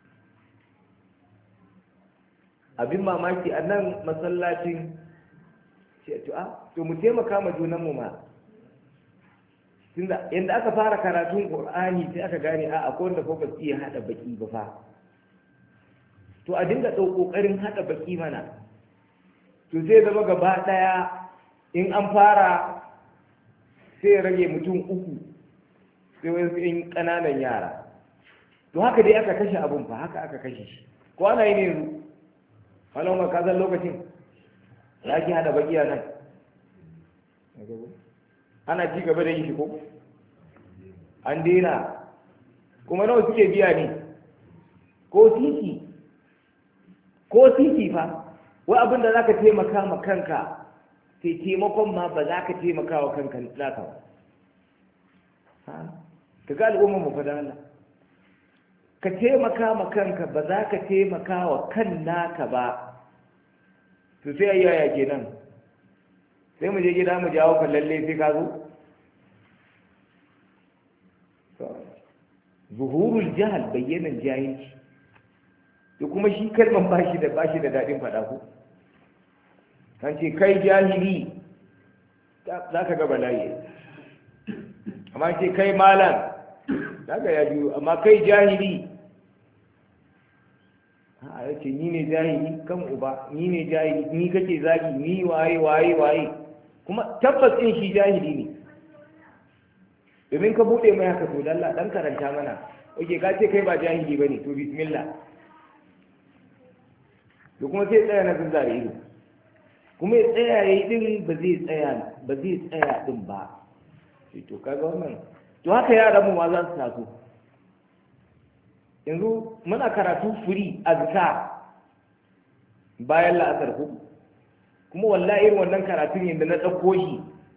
Abin mamaki a nan masallacin ce to a to mu taimaka ma junanmu ma. Tunda yanda aka fara karatun Qur'ani sai aka gane a akwai wanda ko ba su iya hada baki ba fa. To a dinga dau kokarin hada baki mana. To sai zama gaba daya in an fara sai rage mutum uku sai wasu in kananan yara. To haka dai aka kashe abun fa, haka aka kashe shi. Ko ana yi ne yanzu? Malama ka san lokacin ya ki hada baki a nan. Ana ci gaba da yi shi ko an daina, kuma nawa suke biya ne ko titi ko titi fa wai abin da za ka taimaka ma kanka sai taimakon ma ba za ka taimaka wa kanka naka ba. Ka ga al'ummar mu fa da Allah, ka taimaka ma kanka ba za ka taimaka wa kan naka ba, to sai ayyaya kenan sai mu je gida mu jawo ka lalle sai ka zo. Zuhurul jahal, bayyanan jahilci. To kuma shi kalman bashi da bashi da dadin faɗa ko kan ce kai jahili za ka ga bala'i, amma ce kai malam za ka ya biyu, amma kai jahili a yace ni ne jahili kan uba, ni ne jahili, ni kake zagi, ni waye waye waye, kuma tabbas ɗin shi jahili ne. Domin ka buɗe mai haka to dalla ɗan karanta mana, oke ka ce kai ba jahili ba ne, to bismillah. To kuma sai tsaya na zanzare ido, kuma ya tsaya ya yi ɗin ba zai tsaya ba zai tsaya ɗin ba. To kaga wannan, to haka yaran mu ma za su taso. Yanzu muna karatu firi azkar bayan la'asar ku, kuma wallahi irin wannan karatun yadda na ɗauko shi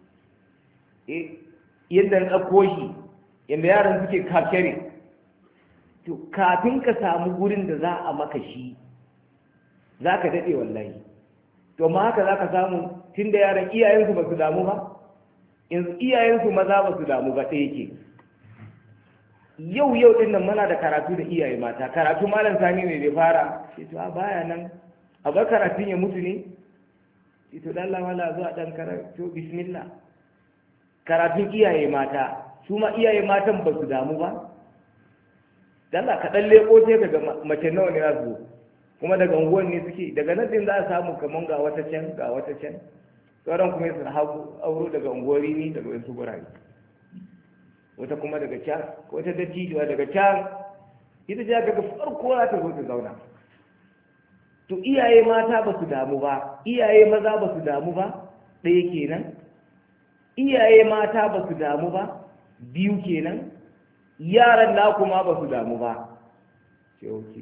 yadda na ɗauko shi yadda yaran suke kakere, to kafin ka samu gurin da za a maka shi za ka daɗe wallahi. To ma haka za ka samu tun da yaran iyayensu ba su damu ba, yanzu iyayensu maza ba su damu ba ɗaya ke. Yau yau ɗin nan muna da karatu da iyaye mata, karatu malam sani ne da fara, ce to a baya nan a bar karatun ya mutu ne, ce to dan lamala zuwa ɗan karatu bismillah. Karatun iyaye mata, su ma iyaye matan ba su damu ba, dalla ka ɗan leƙo sai ka ga mace nawa ne za su zo, kuma daga unguwan ne suke, daga nan din za a samu kaman ga wata can ga wata can, sauran kuma su hagu auro daga unguwari ne daga wasu gurare. wata kuma daga can wata dattijuwa daga can ita ce daga farko za ta zo ta zauna to iyaye mata ba su damu ba iyaye maza ba su damu ba ɗaya kenan iyaye mata ba su damu ba biyu kenan yaran naku ma ba su damu ba ce oke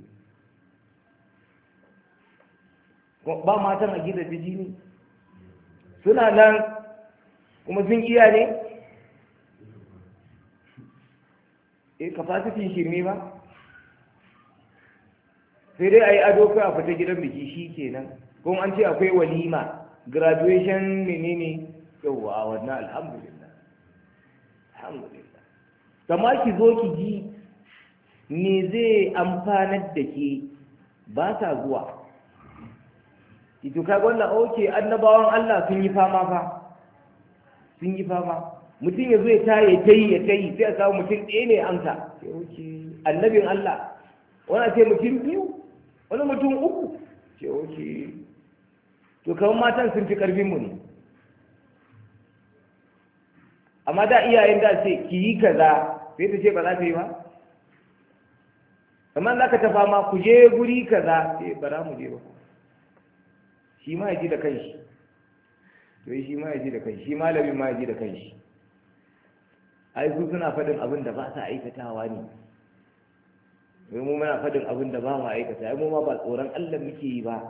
ba matan a gida jiji ne suna nan kuma sun iya ne eh capacity shirme ba sai dai a yi ado kai a fita gidan biki shi kenan kuma an ce akwai walima graduation menene yauwa wannan alhamdulillah alhamdulillah kama ki zo ki ji me zai amfanar da ke ba sa zuwa ito kaga wannan oke annabawan Allah sun yi fama fa sun yi fama mutum ya zo ya tayi ya tayi ya tayi sai a samu mutum ɗaya ne amsa sai oke annabin Allah wani ce mutum biyu wani mutum uku sai oke to kawai matan sun fi ƙarfin mu ne amma da iyayen da ce ki yi kaza sai ta ce ba za ta yi ba amma za ka ta fama ku je guri kaza sai ba za mu je ba shi ma ya ji da kanshi to shi ma ya ji da kanshi shi malamin ma ya ji da kanshi ai su suna faɗin abin da ba sa aikatawa ne wai mu muna faɗin abin da ba mu aikata ai mu ma ba tsoron Allah muke yi ba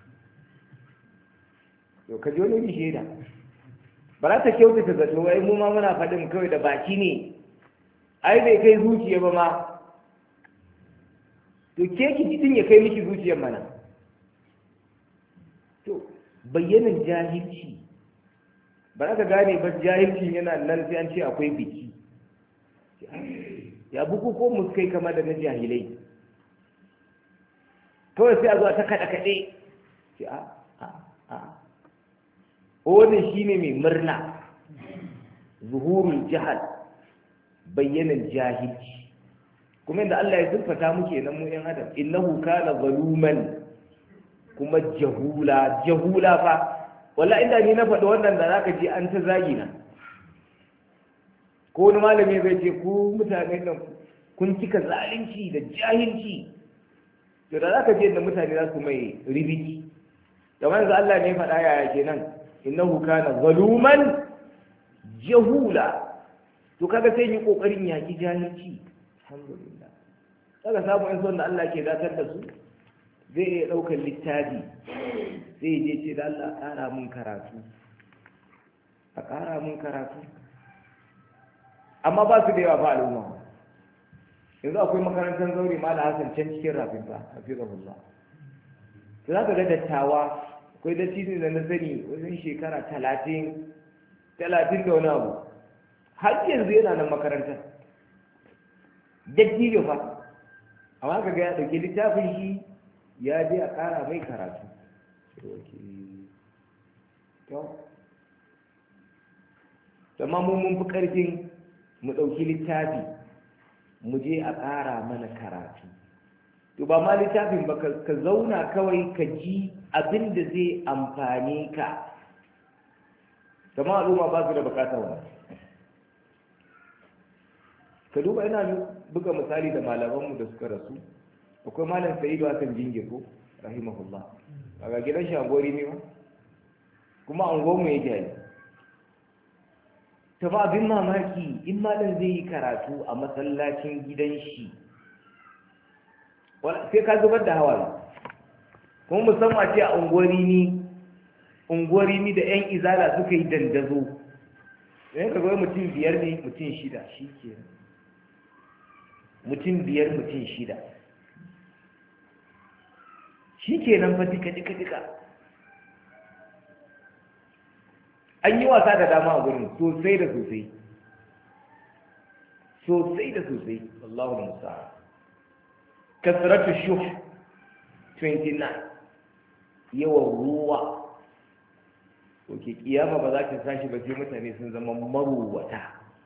to ka ji wani shaida ba za ta kyautata zato wai mu ma muna faɗin kawai da baki ne ai bai kai zuciya ba ma to ke ki jitin ya kai miki zuciyar mana to bayyanin jahilci ba za ka gane ba jahilci yana nan sai an ce akwai biki ya buku ko mu kai kama da na jahilai kawai sai a zuwa ta kaɗa kaɗe ce a a a wannan shine mai murna zuhurul jahal bayyanan jahilci kuma inda Allah ya siffata muke nan mu yan adam innahu kana zaluman kuma jahula jahula fa wallahi inda ni na faɗi wannan da zaka ji an ta zagi na ko wani malami zai ce ku mutane nan kun cika zalunci da jahilci to da zaka je da mutane za su mai ribiki da manzo Allah ne faɗa yaya kenan innahu kana zaluman jahula to kaga sai yi kokarin yaki jahilci alhamdulillah kaga samu in son da Allah ke datar da su zai iya daukar littafi sai je ce da Allah ƙara mun karatu a ƙara mun karatu amma ba su da yawa ba al'umma yanzu akwai makarantar zaure ma da Hassan can cikin rafin fa hafizahullah to za ka ga dattawa akwai dattijo da na sani wajen shekara talatin talatin da wani abu har yanzu yana nan makarantar dattijo fa amma ka ga ya ɗauki littafin shi ya je a ƙara mai karatu to amma mun mun fi ƙarfin mu ɗauki littafi mu je a ƙara mana karatu to ba ma littafin ba ka zauna kawai ka ji abin da zai amfane ka kama al'umma ba su da bukatar wani ka duba ina buga misali da malamanmu da suka rasu akwai malam sa'idu hakan jingirko rahimahullah daga gidan shi angori ne ba kuma angonmu ya jayi ta ba abin mamaki in malam zai yi karatu a masallacin gidan shi sai ka zubar da hawa kuma musamman ce a unguwari ni unguwari ni da yan izala suka yi dandazo yan ka mutum biyar ne mutum shida shi ke mutum biyar mutum shida shi ke nan fa duka duka duka an yi wasa da dama a gurin sosai da sosai sosai da sosai Allahu musa kasratu shuh twenty-nine yawan ruwa oke kiyama ba za ta tashi ba sai mutane sun zama maruwata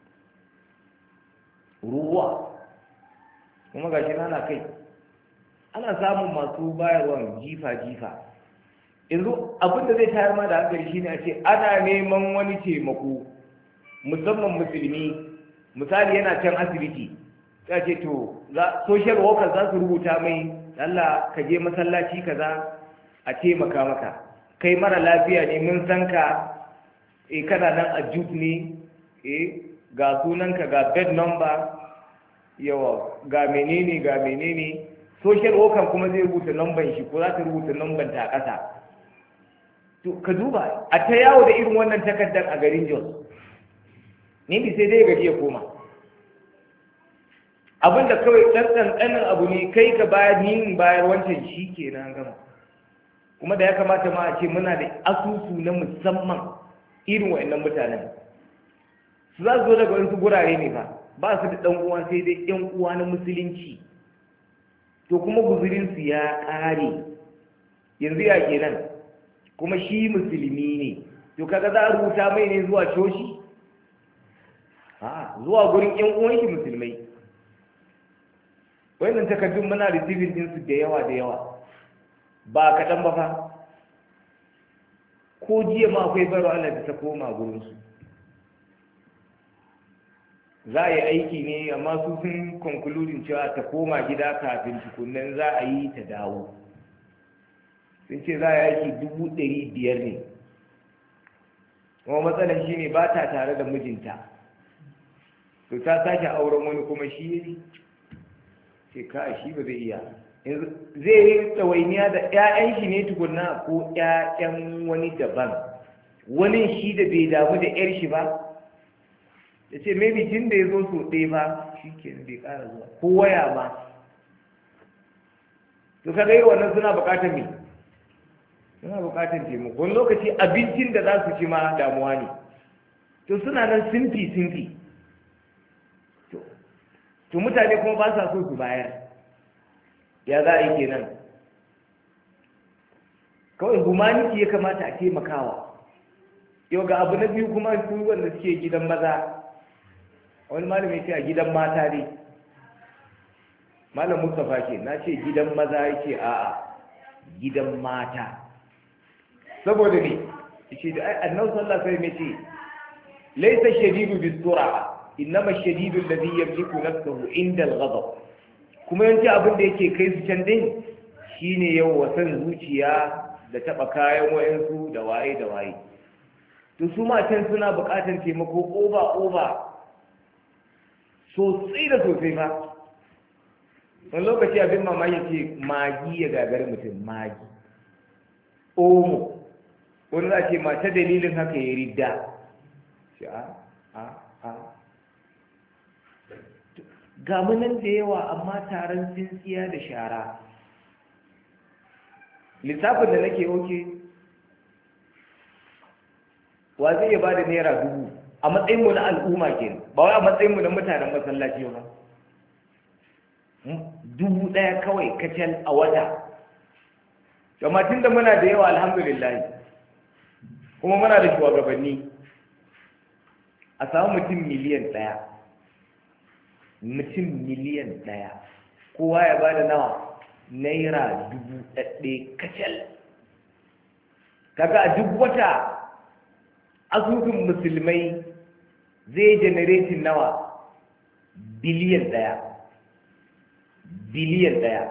ruwa kuma gashi na kai ana samun masu bayarwa jifa-jifa yanzu abin da zai tayar ma da hankali shine a ce ana neman wani taimako musamman musulmi misali yana can asibiti ta ce to social workers za su rubuta mai Allah ka je masallaci kaza a taimaka maka, kai mara lafiya ne mun san ka, e kana nan a juk ne, e ga sunanka ga bed number, yawa ga menene ga menene, social worker kuma zai rubuta numban shi ko za ta rubuta numban ta a ƙasa. To ka duba a ta yawo da irin wannan takardar a garin Jos, ne bi sai dai gaji ya koma. Abinda kawai ɗan ƙanƙanin abu ne kai ka bayar ni bayar wancan shi ke nan gama. Kuma da ya kamata ma a ce muna da asusu na musamman irin wa'annan mutanen. Su za su zo daga wasu gurare ne fa, ba su da ɗan uwa sai dai ɗan uwa na musulunci. To kuma guzurinsu ya ƙare, yanzu ya kenan, kuma shi musulmi ne, to kaga za a rubuta mai ne zuwa coci? Ha, zuwa gurin ƴan uwan shi musulmai. Wannan takardun muna receiving ɗinsu da yawa da yawa, ba kaɗan ba fa. Ko jiya ma akwai baro Allah da ta koma gurinsu. Za a yi aiki ne amma su sun konkuludin cewa ta koma gida kafin tukunan za a yi ta dawo. Sun ce za a yi aiki dubu ɗari biyar ne. Kuma matsalar shi ne ba ta tare da mijinta. To ta sake auren wani kuma shi ce ka shi ba zai iya. Zai yi tsawainiya da 'ya'yan shi ne tukunna ko 'ya'yan wani daban. Wani shi da bai damu da 'yar shi ba. Ya ce maybe tun da ya zo so ɗaya ba shi ke bai ƙara zuwa ko waya ma. To kaga yi wannan suna buƙatar me? Suna buƙatar taimako. Wani lokaci abincin da za su ci ma damuwa ne. To suna nan simfi simfi. To mutane kuma ba sa so su bayar. Ya za a yi kenan? Kawai humanity ya kamata a taimakawa. Yau ga abu na biyu kuma su wanda suke gidan maza. Wani malami ce a gidan mata ne. Malam Mustapha ke na ce gidan maza yake a'a gidan mata. Saboda ne shi da annabi sallallahu alaihi wasallam ce laysa shadidu bis-sur'a innama shadidu alladhi yamliku nafsahu inda al-ghadab. Kuma yanci abin da yake kai su can din shine yau wasan zuciya da taba kayan wayansu da waye da waye. To su matan suna buƙatar taimako oba oba sosai da sosai fa. Wani lokaci abin mamaki ce magi ya gagari mutum magi omo wani za ce mata dalilin haka ya ridda shi a a a ga munan da yawa amma taron tsintsiya da shara. Lissafin da nake oke wa zai iya ba da naira dubu a matsayinmu na al'umma ke ba wai a matsayinmu na mutanen masallaci ba. Dubu ɗaya kawai kacal a wata. Amma tun da muna da yawa alhamdulillah kuma muna da shugabanni a samu mutum miliyan ɗaya mutum miliyan ɗaya kowa ya ba da nawa naira dubu ɗaɗɗe kacal. Kaga a duk wata asusun musulmai zai generatin nawa biliyan ɗaya biliyan ɗaya.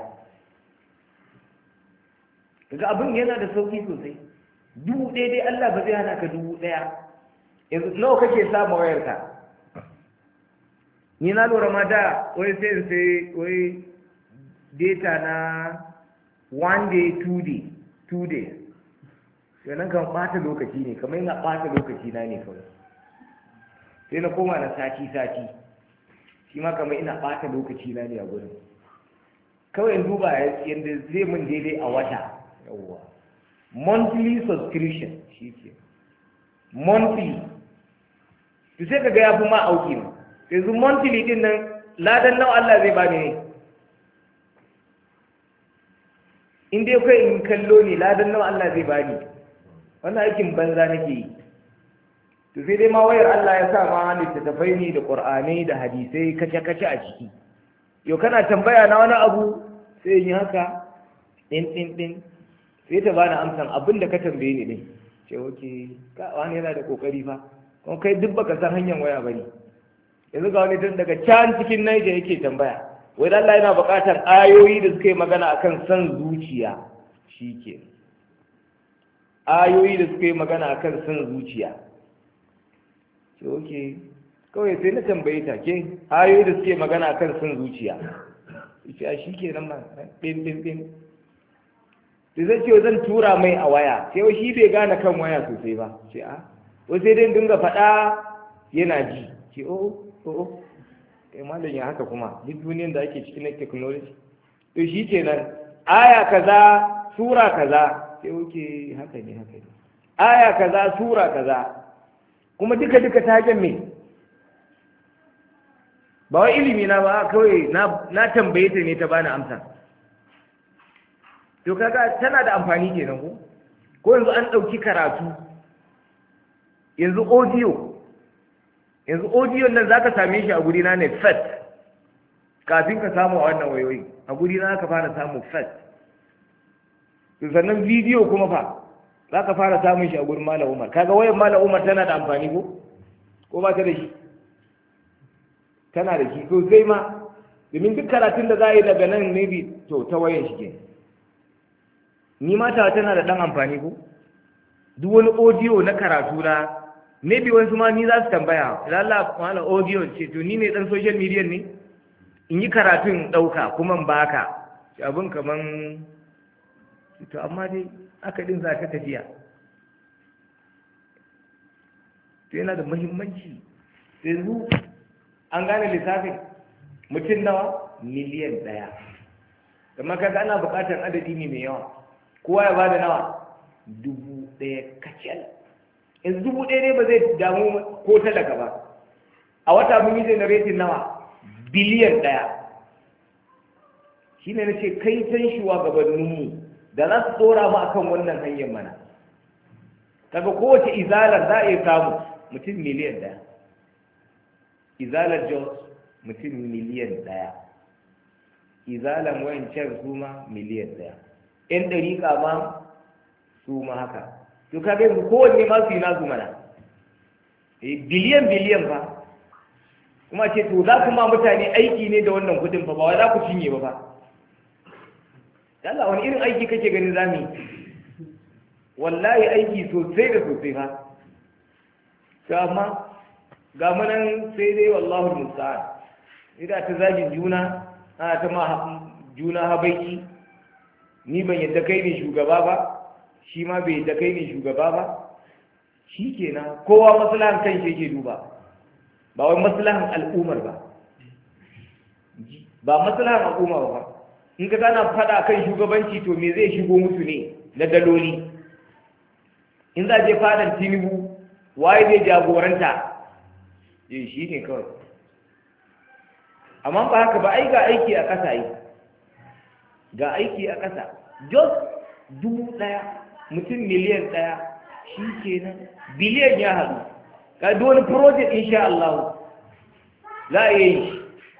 Kaga abin yana da sauƙi sosai. Dubu ɗaya dai Allah ba zai hana ka dubu ɗaya. Yanzu nawa kake samun wayarka? Ni na lura ma da wai sai sai wai data na one day two day two days. Sai nan kan ɓata lokaci ne kamar yana ɓata lokaci na ne kawai. Sai na koma na sati sati. Shi ma kamar ina ɓata lokaci na ne a gurin. Kawai in duba yadda zai mun daidai a wata. Yawwa. Monthly subscription shi ke. Monthly. To sai kaga ya fi ma auki ne. Yanzu monthly din nan ladan nawa Allah zai bani ne. In dai kai in kallo ne ladan nawa Allah zai bani. Wannan aikin banza nake yi. To sai dai ma wayar Allah ya sa ma littattafai ne da Qur'anai da hadisai kace-kace a ciki. Yau kana tambaya na wani abu sai yi haka ɗin ɗin ɗin sai ta bani amsan abin da ka tambaye ni ɗin. Ce oke ka wani yana da ƙoƙari fa. Kuma kai duk baka san hanyar waya ba ne. yanzu ga wani tun daga can cikin Niger yake tambaya wai dan Allah yana buƙatar ayoyi da suka yi magana akan san zuciya shike ayoyi da suka yi magana akan san zuciya ce oke kawai sai na tambaye ta ke ayoyi da suke magana akan san zuciya ce a shike nan ma bin bin bin da zai ce zan tura mai a waya sai wai shi bai gane kan waya sosai ba ce a wai sai dai dinga faɗa yana ji ce o o kai malam ya haka kuma duk duniyar da ake cikin technology to shi kenan aya kaza sura kaza sai oke haka ne haka ne aya kaza sura kaza kuma duka duka ta hakan me ba wai ilimi na ba kawai na tambaye ta ne ta bani amsa to kaga tana da amfani kenan ko ko yanzu an ɗauki karatu yanzu audio yanzu audio nan zaka same shi a guri na ne fat kafin ka samu a wannan wayoyi a guri na ka fara samu fat to sannan video kuma fa zaka fara samun shi a gurin Malam Umar kaga wayar Malam Umar tana da amfani ko ko ba ta da shi tana da shi to sai ma domin duk karatun da za a yi daga nan ne bi to ta wayan shi kenan ni mata tana da ɗan amfani ko duk wani audio na karatu na maybe wasu ma ni za su tambaya lalla wala audio ce to ni ne dan social media ne in yi karatun ɗauka kuma in baka abin kaman to amma dai aka din za ta tafiya to yana da muhimmanci yanzu an gane lissafin mutum nawa miliyan ɗaya kamar kaga ana buƙatar adadi ne mai yawa kowa ya bada nawa dubu ɗaya kacal yanzu dubu ɗaya ne ba zai damu ko talaka ba a wata mun yi generating nawa biliyan ɗaya shine na ce kai can shugabanninmu da za su tsora mu akan wannan hanyar mana kaga kowace izalar za a iya samu mutum miliyan ɗaya izalar jos mutum miliyan ɗaya izalar wayancan su ma miliyan ɗaya ‘yan ɗariƙa ma su ma haka to kaga yanzu kowanne ma su yi nasu mana biliyan biliyan ba kuma ce to za ku ma mutane aiki ne da wannan kudin fa ba wai za ku cinye ba ba Allah wani irin aiki kake ganin za mu yi wallahi aiki sosai da sosai fa to amma ga munan sai dai wallahu musta'an idan ta zagin juna ana ta ma juna habaiki ni ban yadda kai ne shugaba ba shi ma bai yadda kai ne shugaba ba shi kenan kowa maslahan kan shi yake duba ba wai maslahan al'ummar ba ba maslahan al'umma ba in ka gana fada kan shugabanci to me zai shigo musu ne na daloli in za je fadan Tinubu waye zai jagoranta eh shi ne kawai amma ba haka ba ai ga aiki a ƙasa yi ga aiki a ƙasa jos dubu ɗaya mutum miliyan ɗaya shi kenan biliyan ya haɗu ga wani project insha Allah za a yi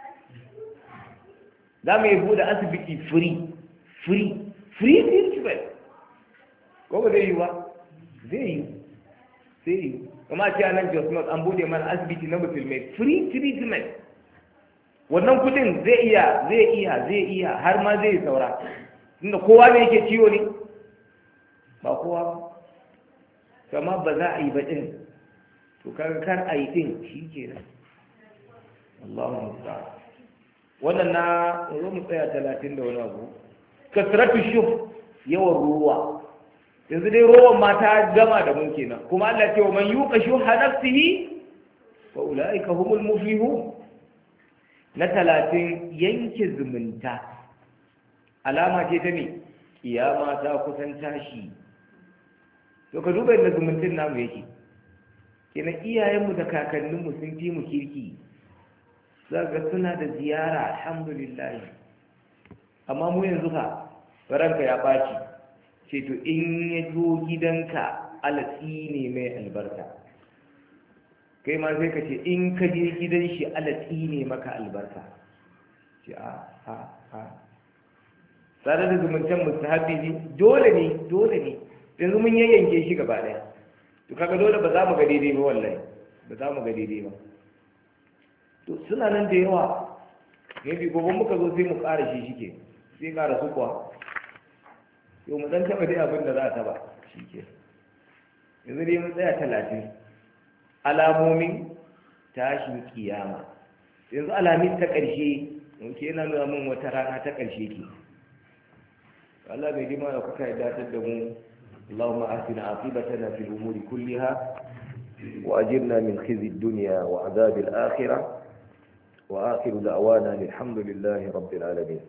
za mu yi buɗe asibiti free free free treatment ko ba zai yi ba zai yi zai yi kuma ce a nan jos not an buɗe mana asibiti na musulmai free treatment wannan kudin zai iya zai iya zai iya har ma zai saura tunda kowa ne yake ciwo ne ba kowa ba kama ba za a yi ba din to kaga kar a yi din shi ke nan Allahu musta'an wannan na zo mu tsaya talatin da wani abu kasratu shuf yawan ruwa yanzu dai ruwan ma ta gama da mun kenan kuma Allah ya ce wa man yuqa shuha nafsihi fa ulaika humul muflihun na talatin yanke zumunta alama ce ta ne kiyama ta kusan tashi to ka duba yadda zumuntun namu yake kenan iyayenmu da kakanninmu sun fi mu kirki zaga suna da ziyara alhamdulillah amma mu yanzu fa ranka ya ɓaci ce to in ya zo gidanka alatsi ne mai albarka kai ma sai ka ce in ka je gidan shi alatsi ne maka albarka ce a a a tsare da zumuntan mustahabi ne dole ne dole ne yanzu mun yayyanke shi gaba daya to kaga dole ba za mu ga daidai ba wallahi ba za mu ga daidai ba to to suna nan da yawa ne bi gobe muka zo sai mu ƙara shi shike sai ƙara su kuwa yau mu dan taɓa dai abin da za a taɓa shike yanzu dai mun tsaya talatin alamomin tashin kiyama yanzu alamin ta ƙarshe ke yana nuna min wata rana ta ƙarshe ke Allah bai dima da kuka yi datar da mu Allahumma ahsina aqibatana fil umuri kulliha wa ajirna min khizi ad-dunya wa adhab al-akhirah wa akhiru da'wana alhamdulillahi rabbil alamin